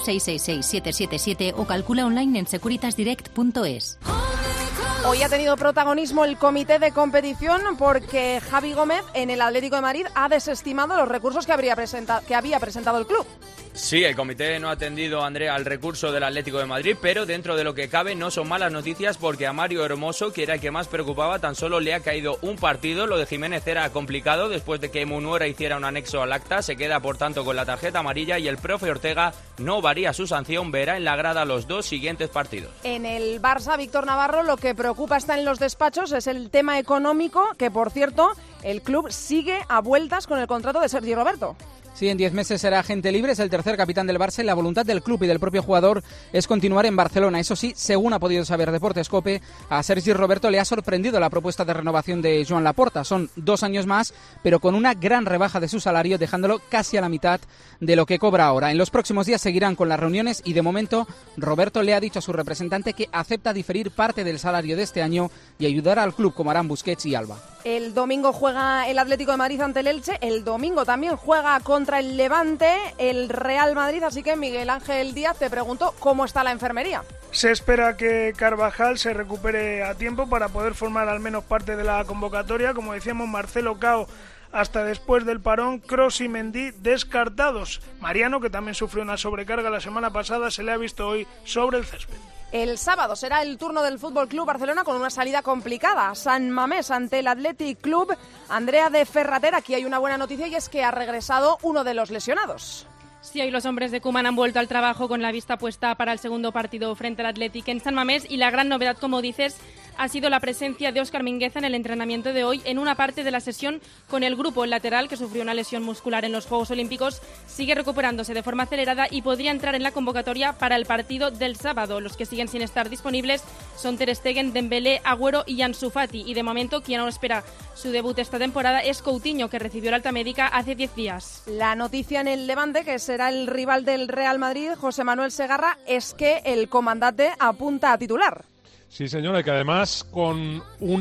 900-666-777 o calcula online en securitasdirect.es. Hoy ha tenido protagonismo el comité de competición porque Javi Gómez en el Atlético de Madrid ha desestimado los recursos que había presentado el club. Sí, el comité no ha atendido, Andrea, al recurso del Atlético de Madrid, pero dentro de lo que cabe no son malas noticias porque a Mario Hermoso, que era el que más preocupaba, tan solo le ha caído un partido. Lo de Jiménez era complicado después de que Munuera hiciera un anexo al acta. Se queda, por tanto, con la tarjeta amarilla y el profe Ortega no varía su sanción. Verá en la grada los 2 siguientes partidos. En el Barça, Víctor Navarro, lo que preocupa está en los despachos es el tema económico, que, por cierto, el club sigue a vueltas con el contrato de Sergi Roberto. Sí, en 10 meses será agente libre, es el tercer capitán del Barça y la voluntad del club y del propio jugador es continuar en Barcelona. Eso sí, según ha podido saber Deportes COPE, a Sergi Roberto le ha sorprendido la propuesta de renovación de Joan Laporta. Son 2 años más, pero con una gran rebaja de su salario, dejándolo casi a la mitad de lo que cobra ahora. En los próximos días seguirán con las reuniones y de momento Roberto le ha dicho a su representante que acepta diferir parte del salario de este año y ayudar al club como harán Busquets y Alba. El domingo juega el Atlético de Madrid ante el Elche, el domingo también juega contra el Levante, el Real Madrid, así que Miguel Ángel Díaz, te pregunto cómo está la enfermería. Se espera que Carvajal se recupere a tiempo para poder formar al menos parte de la convocatoria. Como decíamos, Marcelo Cao hasta después del parón, Kroos y Mendy descartados. Mariano, que también sufrió una sobrecarga la semana pasada, se le ha visto hoy sobre el césped. El sábado será el turno del Fútbol Club Barcelona con una salida complicada. San Mamés ante el Athletic Club. Andrea de Ferrater, aquí hay una buena noticia y es que ha regresado uno de los lesionados. Sí, hoy los hombres de Koeman han vuelto al trabajo con la vista puesta para el segundo partido frente al Athletic en San Mamés y la gran novedad, como dices, ha sido la presencia de Óscar Mingueza en el entrenamiento de hoy en una parte de la sesión con el grupo. El lateral, que sufrió una lesión muscular en los Juegos Olímpicos, sigue recuperándose de forma acelerada y podría entrar en la convocatoria para el partido del sábado. Los que siguen sin estar disponibles son Ter Stegen, Dembélé, Agüero y Ansu Fati. Y de momento, quien aún espera su debut esta temporada es Coutinho, que recibió la alta médica hace 10 días. La noticia en el Levante, que será el rival del Real Madrid, José Manuel Segarra, es que el comandante apunta a titular. Sí, señora, y que además con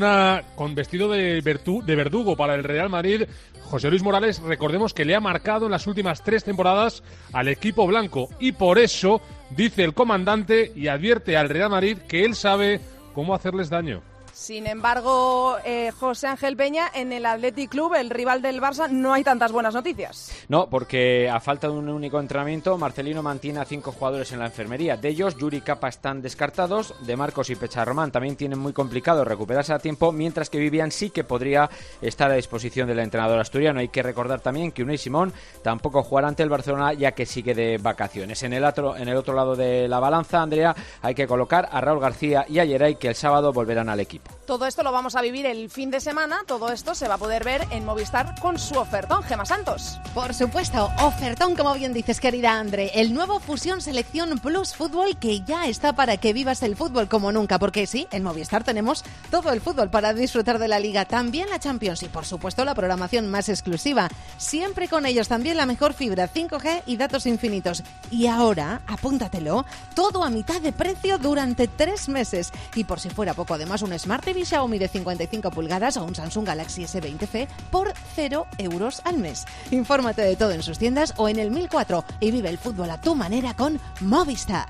vestido de verdugo para el Real Madrid, José Luis Morales, recordemos que le ha marcado en las últimas 3 temporadas al equipo blanco y por eso dice el comandante y advierte al Real Madrid que él sabe cómo hacerles daño. Sin embargo, José Ángel Peña, en el Athletic Club, el rival del Barça, no hay tantas buenas noticias. No, porque a falta de un único entrenamiento, Marcelino mantiene a 5 jugadores en la enfermería. De ellos, Yuri y Capa están descartados, De Marcos y Pecharromán también tienen muy complicado recuperarse a tiempo, mientras que Vivian sí que podría estar a disposición del entrenador asturiano. Hay que recordar también que Unai Simón tampoco jugará ante el Barcelona, ya que sigue de vacaciones. En el otro lado de la balanza, Andrea, hay que colocar a Raúl García y a Yeray, que el sábado volverán al equipo. Todo esto lo vamos a vivir el fin de semana, todo esto se va a poder ver en Movistar con su ofertón. Gemma Santos. Por supuesto, ofertón, como bien dices, querida Andre, el nuevo Fusión Selección Plus Fútbol que ya está para que vivas el fútbol como nunca, porque sí, en Movistar tenemos todo el fútbol para disfrutar de la Liga, también la Champions y por supuesto la programación más exclusiva, siempre con ellos también la mejor fibra 5G y datos infinitos. Y ahora, apúntatelo, todo a mitad de precio durante 3 meses. Y por si fuera poco, además un Smart TV Xiaomi de 55 pulgadas o un Samsung Galaxy S20 por 0 euros al mes. Infórmate de todo en sus tiendas o en el 1004 y vive el fútbol a tu manera con Movistar.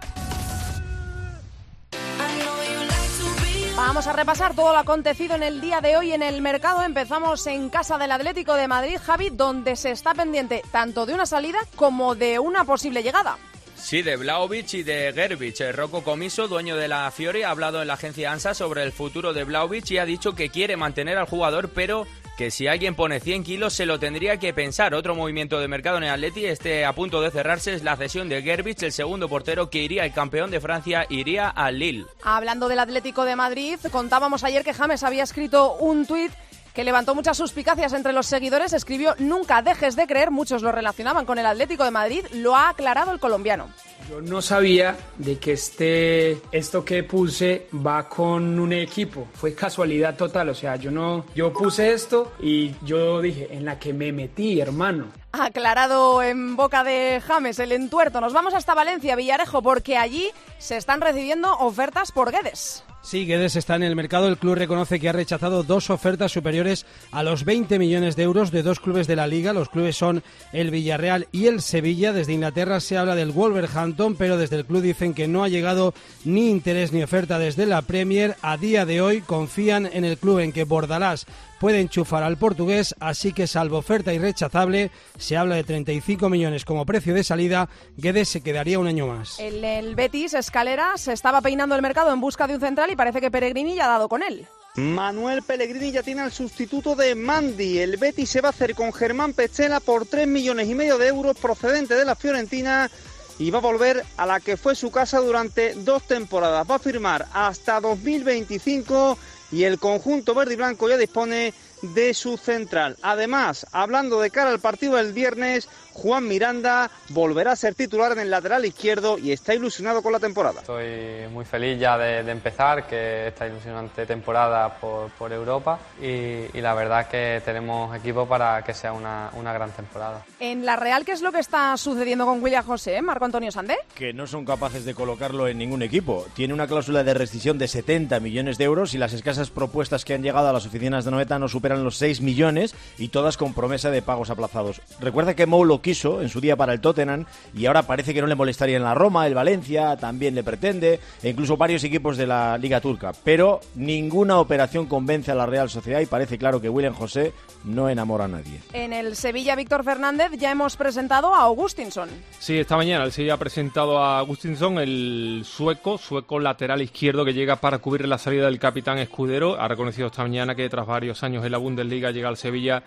Vamos a repasar todo lo acontecido en el día de hoy en el mercado. Empezamos en casa del Atlético de Madrid, Javi, donde se está pendiente tanto de una salida como de una posible llegada. Sí, de Vlahovic y de Gerbic. Rocco Comiso, dueño de la Fiore, ha hablado en la agencia ANSA sobre el futuro de Vlahovic y ha dicho que quiere mantener al jugador, pero que si alguien pone 100 kilos se lo tendría que pensar. Otro movimiento de mercado en el Atleti, a punto de cerrarse, es la cesión de Gerbic, el segundo portero que iría, el campeón de Francia, iría al Lille. Hablando del Atlético de Madrid, contábamos ayer que James había escrito un tuit que levantó muchas suspicacias entre los seguidores. Escribió: nunca dejes de creer, muchos lo relacionaban con el Atlético de Madrid, lo ha aclarado el colombiano. Yo no sabía de que esto que puse va con un equipo, fue casualidad total, o sea, yo puse esto y yo dije, en la que me metí, hermano. Aclarado en boca de James el entuerto. Nos vamos hasta Valencia, Villarejo, porque allí se están recibiendo ofertas por Guedes. Sí, Guedes está en el mercado. El club reconoce que ha rechazado 2 ofertas superiores a los 20 millones de euros de 2 clubes de la Liga. Los clubes son el Villarreal y el Sevilla. Desde Inglaterra se habla del Wolverhampton, pero desde el club dicen que no ha llegado ni interés ni oferta desde la Premier. A día de hoy confían en el club, en que Bordalás puede enchufar al portugués, así que salvo oferta irrechazable, se habla de 35 millones como precio de salida, Guedes se quedaría un año más. El Betis, Escalera, se estaba peinando el mercado en busca de un central y parece que Pellegrini ya ha dado con él. Manuel Pellegrini ya tiene al sustituto de Mandi. El Betis se va a hacer con Germán Pechela por 3,5 millones de euros procedente de la Fiorentina y va a volver a la que fue su casa durante 2 temporadas. Va a firmar hasta 2025 y el conjunto verde y blanco ya dispone de su central. Además, hablando de cara al partido del viernes, Juan Miranda volverá a ser titular en el lateral izquierdo y está ilusionado con la temporada. Estoy muy feliz ya de empezar, que esta ilusionante temporada por Europa y la verdad que tenemos equipo para que sea una gran temporada. En la Real, ¿qué es lo que está sucediendo con William José, Marco Antonio Sandé? Que no son capaces de colocarlo en ningún equipo. Tiene una cláusula de rescisión de 70 millones de euros y las escasas propuestas que han llegado a las oficinas de Noeta no superan los 6 millones y todas con promesa de pagos aplazados. Recuerda que Mou lo quiso en su día para el Tottenham y ahora parece que no le molestaría en la Roma, el Valencia también le pretende e incluso varios equipos de la Liga Turca, pero ninguna operación convence a la Real Sociedad y parece claro que William José no enamora a nadie. En el Sevilla, Víctor Fernández, ya hemos presentado a Augustinsson. Sí, esta mañana el Sevilla ha presentado a Augustinsson, el sueco lateral izquierdo que llega para cubrir la salida del capitán Escudero. Ha reconocido esta mañana que tras varios años en la Bundesliga llega al Sevilla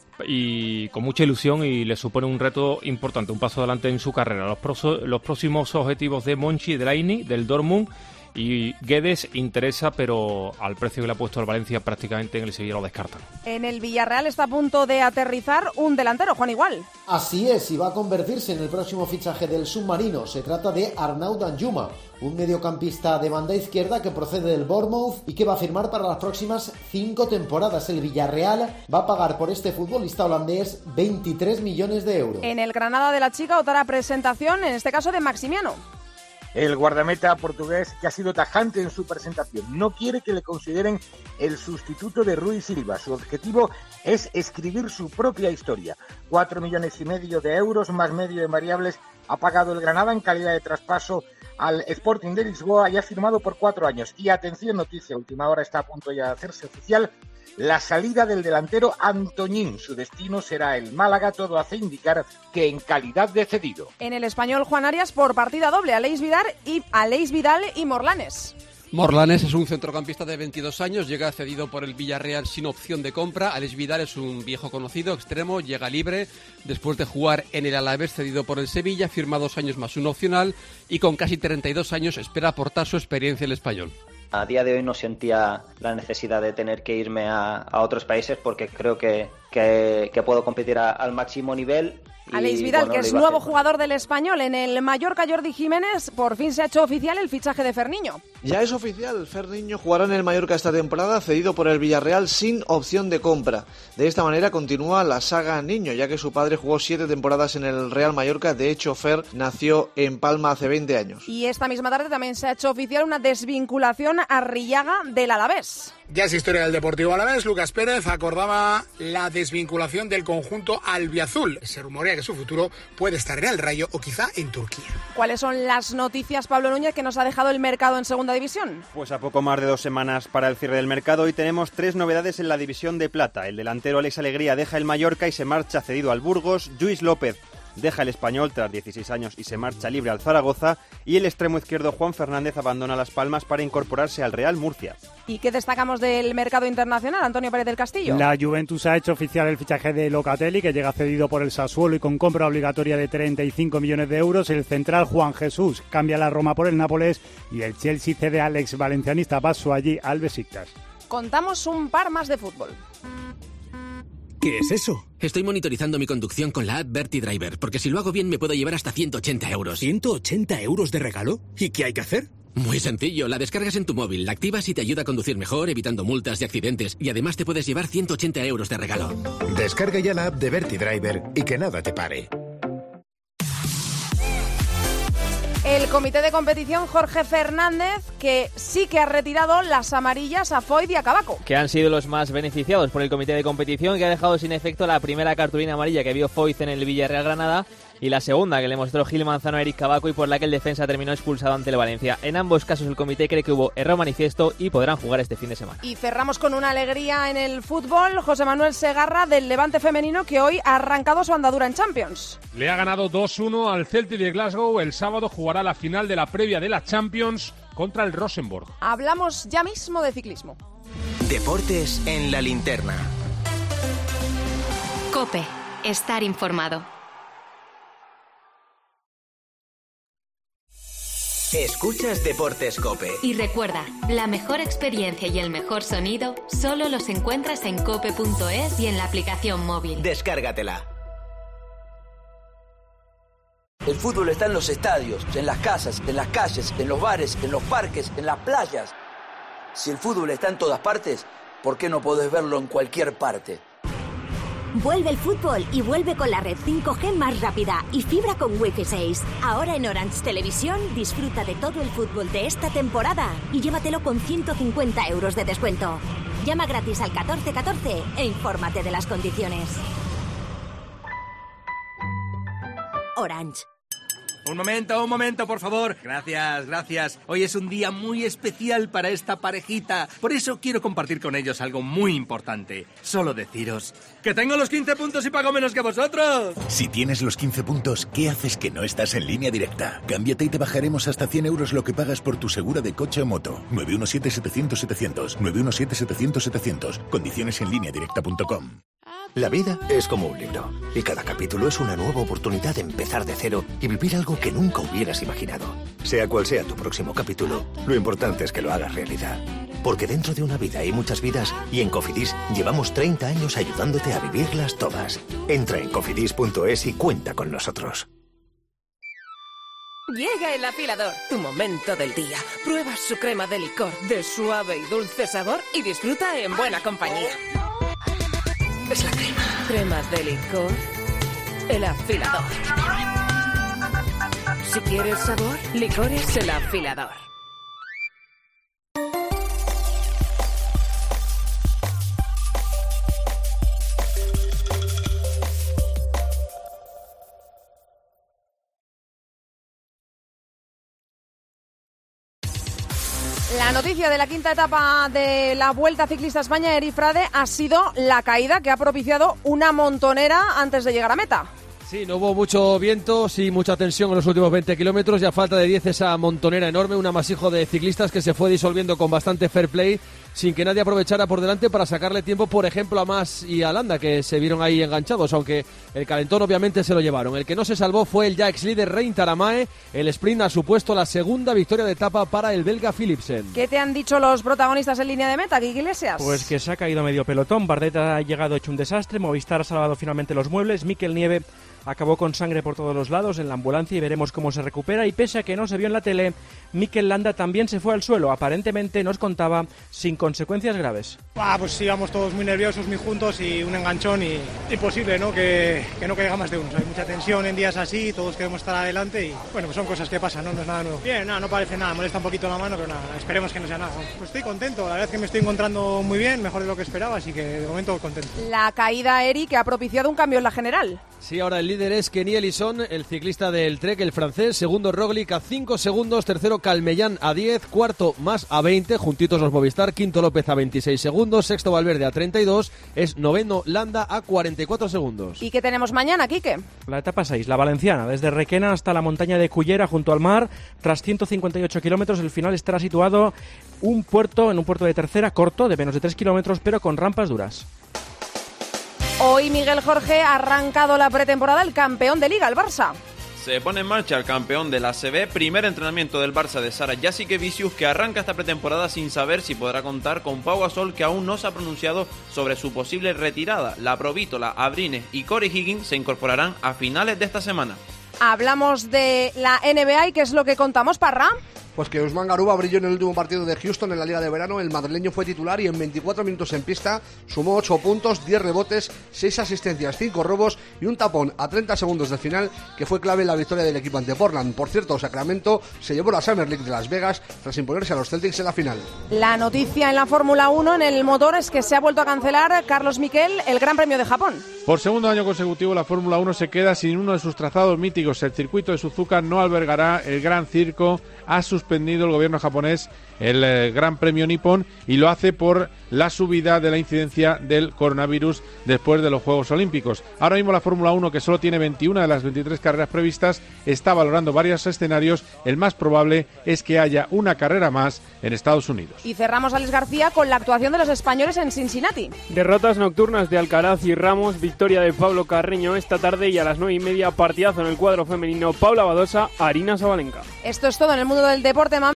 y con mucha ilusión y le supone un reto importante, un paso adelante en su carrera. Los próximos objetivos de Monchi, de Laini, del Dortmund, y Guedes interesa, pero al precio que le ha puesto al Valencia prácticamente en el Sevilla lo descartan. En el Villarreal está a punto de aterrizar un delantero, Juan Igual. Así es, y va a convertirse en el próximo fichaje del submarino. Se trata de Arnaud Danjuma, un mediocampista de banda izquierda que procede del Bournemouth y que va a firmar para las próximas 5 temporadas. El Villarreal va a pagar por este futbolista holandés 23 millones de euros. En el Granada de la Chica, otra presentación, en este caso de Maximiano. El guardameta portugués, que ha sido tajante en su presentación, no quiere que le consideren el sustituto de Rui Silva. Su objetivo es escribir su propia historia. 4,5 millones de euros más medio de variables ha pagado el Granada en calidad de traspaso al Sporting de Lisboa y ha firmado por 4 años. Y atención, noticia, última hora, está a punto ya de hacerse oficial la salida del delantero Antoñín. Su destino será el Málaga, todo hace indicar que en calidad de cedido. En el Español, Juan Arias por partida doble, Aleix Vidal y Morlanes. Morlanes es un centrocampista de 22 años, llega cedido por el Villarreal sin opción de compra. Aleix Vidal es un viejo conocido, extremo, llega libre después de jugar en el Alavés cedido por el Sevilla, firma 2 años más un opcional y con casi 32 años espera aportar su experiencia en el Español. A día de hoy no sentía la necesidad de tener que irme a otros países porque creo que puedo competir al máximo nivel. Aleix Vidal, que es nuevo jugador del Español. En el Mallorca, Jordi Jiménez, por fin se ha hecho oficial el fichaje de Ferniño. Ya es oficial, Ferniño jugará en el Mallorca esta temporada, cedido por el Villarreal sin opción de compra. De esta manera continúa la saga Niño, ya que su padre jugó 7 temporadas en el Real Mallorca. De hecho, Fer nació en Palma hace 20 años. Y esta misma tarde también se ha hecho oficial una desvinculación a Arriaga del Alavés. Ya es historia del Deportivo Alavés. Lucas Pérez acordaba la desvinculación del conjunto albiazul. Se rumorea que su futuro puede estar en el Rayo o quizá en Turquía. ¿Cuáles son las noticias, Pablo Núñez, que nos ha dejado el mercado en Segunda División? Pues a poco más de 2 semanas para el cierre del mercado y tenemos 3 novedades en la División de Plata. El delantero Alex Alegría deja el Mallorca y se marcha cedido al Burgos. Lluís López deja el Español tras 16 años y se marcha libre al Zaragoza. Y el extremo izquierdo Juan Fernández abandona Las Palmas para incorporarse al Real Murcia. ¿Y qué destacamos del mercado internacional, Antonio Pérez del Castillo? La Juventus ha hecho oficial el fichaje de Locatelli, que llega cedido por el Sassuolo y con compra obligatoria de 35 millones de euros. El central Juan Jesús cambia la Roma por el Nápoles y el Chelsea cede al ex valencianista Batshuayi al Besiktas. Contamos un par más de fútbol. ¿Qué es eso? Estoy monitorizando mi conducción con la app Berti Driver, porque si lo hago bien me puedo llevar hasta 180 euros. ¿180 euros de regalo? ¿Y qué hay que hacer? Muy sencillo, la descargas en tu móvil, la activas y te ayuda a conducir mejor, evitando multas y accidentes. Y además te puedes llevar 180 euros de regalo. Descarga ya la app de Berti Driver y que nada te pare. El comité de competición, Jorge Fernández, que sí que ha retirado las amarillas a Foyth y a Cabaco. Que han sido los más beneficiados por el comité de competición, que ha dejado sin efecto la primera cartulina amarilla que vio Foyth en el Villarreal Granada y la segunda que le mostró Gil Manzano a Eric Cavaco y por la que el defensa terminó expulsado ante el Valencia. En ambos casos el comité cree que hubo error manifiesto y podrán jugar este fin de semana. Y cerramos con una alegría en el fútbol. José Manuel Segarra del Levante femenino, que hoy ha arrancado su andadura en Champions. Le ha ganado 2-1 al Celtic de Glasgow. El sábado jugará la final de la previa de la Champions contra el Rosenborg. Hablamos ya mismo de ciclismo. Deportes en la linterna. COPE. Estar informado. Escuchas Deportes COPE. Y recuerda, la mejor experiencia y el mejor sonido solo los encuentras en cope.es y en la aplicación móvil. Descárgatela. El fútbol está en los estadios, en las casas, en las calles, en los bares, en los parques, en las playas. Si el fútbol está en todas partes, ¿por qué no podés verlo en cualquier parte? Vuelve el fútbol y vuelve con la red 5G más rápida y fibra con Wi-Fi 6. Ahora en Orange Televisión disfruta de todo el fútbol de esta temporada y llévatelo con 150 euros de descuento. Llama gratis al 1414 e infórmate de las condiciones. Orange. Un momento, por favor. Gracias. Hoy es un día muy especial para esta parejita. Por eso quiero compartir con ellos algo muy importante. Solo deciros que tengo los 15 puntos y pago menos que vosotros. Si tienes los 15 puntos, ¿qué haces que no estás en Línea Directa? Cámbiate y te bajaremos hasta 100 euros lo que pagas por tu segura de coche o moto. 917-700-700. 917-700-700. Condiciones en lineadirecta.com. La vida es como un libro, y cada capítulo es una nueva oportunidad de empezar de cero y vivir algo que nunca hubieras imaginado. Sea cual sea tu próximo capítulo, lo importante es que lo hagas realidad. Porque dentro de una vida hay muchas vidas, y en Cofidis llevamos 30 años ayudándote a vivirlas todas. Entra en cofidis.es y cuenta con nosotros. Llega el afilador, tu momento del día. Prueba su crema de licor de suave y dulce sabor y disfruta en buena compañía. Es la crema. Cremas de licor. El afilador. Si quieres sabor, licores el afilador. La noticia de la quinta etapa de la Vuelta Ciclista España, Eri Frade, ha sido la caída que ha propiciado una montonera antes de llegar a meta. Sí, no hubo mucho viento, sí, mucha tensión en los últimos 20 kilómetros y a falta de 10 esa montonera enorme, un amasijo de ciclistas que se fue disolviendo con bastante fair play sin que nadie aprovechara por delante para sacarle tiempo, por ejemplo, a Mas y a Landa, que se vieron ahí enganchados, aunque el calentón obviamente se lo llevaron. El que no se salvó fue el ya ex líder Rein Taramae. El sprint ha supuesto la segunda victoria de etapa para el belga Philipsen. ¿Qué te han dicho los protagonistas en línea de meta, Guille Iglesias? Pues que se ha caído medio pelotón, Bardet ha llegado hecho un desastre, Movistar ha salvado finalmente los muebles, Mikel Nieve acabó con sangre por todos los lados en la ambulancia y veremos cómo se recupera, y pese a que no se vio en la tele, Mikel Landa también se fue al suelo, aparentemente nos contaba sin consecuencias graves. Pues íbamos todos muy nerviosos, muy juntos y un enganchón y imposible, ¿no? Que no caiga más de uno. Hay mucha tensión en días así, todos queremos estar adelante y bueno, pues son cosas que pasan, no es nada nuevo. Bien, no parece nada, molesta un poquito la mano, pero nada, esperemos que no sea nada. Pues estoy contento, la verdad es que me estoy encontrando muy bien, mejor de lo que esperaba, así que de momento contento. La caída, Eri, que ha propiciado un cambio en la general. Sí, ahora el líder es Kenny Ellison, el ciclista del Trek, el francés. Segundo Roglic a 5 segundos. Tercero Calmellán a 10. Cuarto Mas a 20, juntitos los Movistar. Quinto López a 26 segundos. Sexto Valverde a 32. Es noveno Landa a 44 segundos. ¿Y qué tenemos mañana, Quique? La etapa 6, la valenciana, desde Requena hasta la montaña de Cullera junto al mar. Tras 158 kilómetros, el final estará situado en un puerto de tercera corto, de menos de 3 kilómetros, pero con rampas duras. Hoy Miguel Jorge ha arrancado la pretemporada el campeón de Liga, el Barça. Se pone en marcha el campeón de la ACB, primer entrenamiento del Barça de Sara Jasikevičius, que arranca esta pretemporada sin saber si podrá contar con Pau Gasol, que aún no se ha pronunciado sobre su posible retirada. La Provítola, Abrines y Corey Higgins se incorporarán a finales de esta semana. Hablamos de la NBA y ¿qué es lo que contamos, Parra? Pues que Usman Garuba brilló en el último partido de Houston en la Liga de Verano. El madrileño fue titular y en 24 minutos en pista sumó 8 puntos, 10 rebotes, 6 asistencias, 5 robos y un tapón a 30 segundos del final que fue clave en la victoria del equipo ante Portland. Por cierto, Sacramento se llevó la Summer League de Las Vegas tras imponerse a los Celtics en la final. La noticia en la Fórmula 1 en el motor es que se ha vuelto a cancelar, Carlos Miquel, el Gran Premio de Japón. Por segundo año consecutivo, la Fórmula 1 se queda sin uno de sus trazados míticos. El circuito de Suzuka no albergará el Gran Circo. Ha suspendido el gobierno japonés el Gran Premio Nippon y lo hace por la subida de la incidencia del coronavirus después de los Juegos Olímpicos. Ahora mismo la Fórmula 1, que solo tiene 21 de las 23 carreras previstas, está valorando varios escenarios. El más probable es que haya una carrera más en Estados Unidos. Y cerramos, Alex García, con la actuación de los españoles en Cincinnati. Derrotas nocturnas de Alcaraz y Ramos, victoria de Pablo Carreño esta tarde y a las 9:30 partidazo en el cuadro femenino. Paula Badosa, Arina Sabalenka. Esto es todo en el mundo del deporte,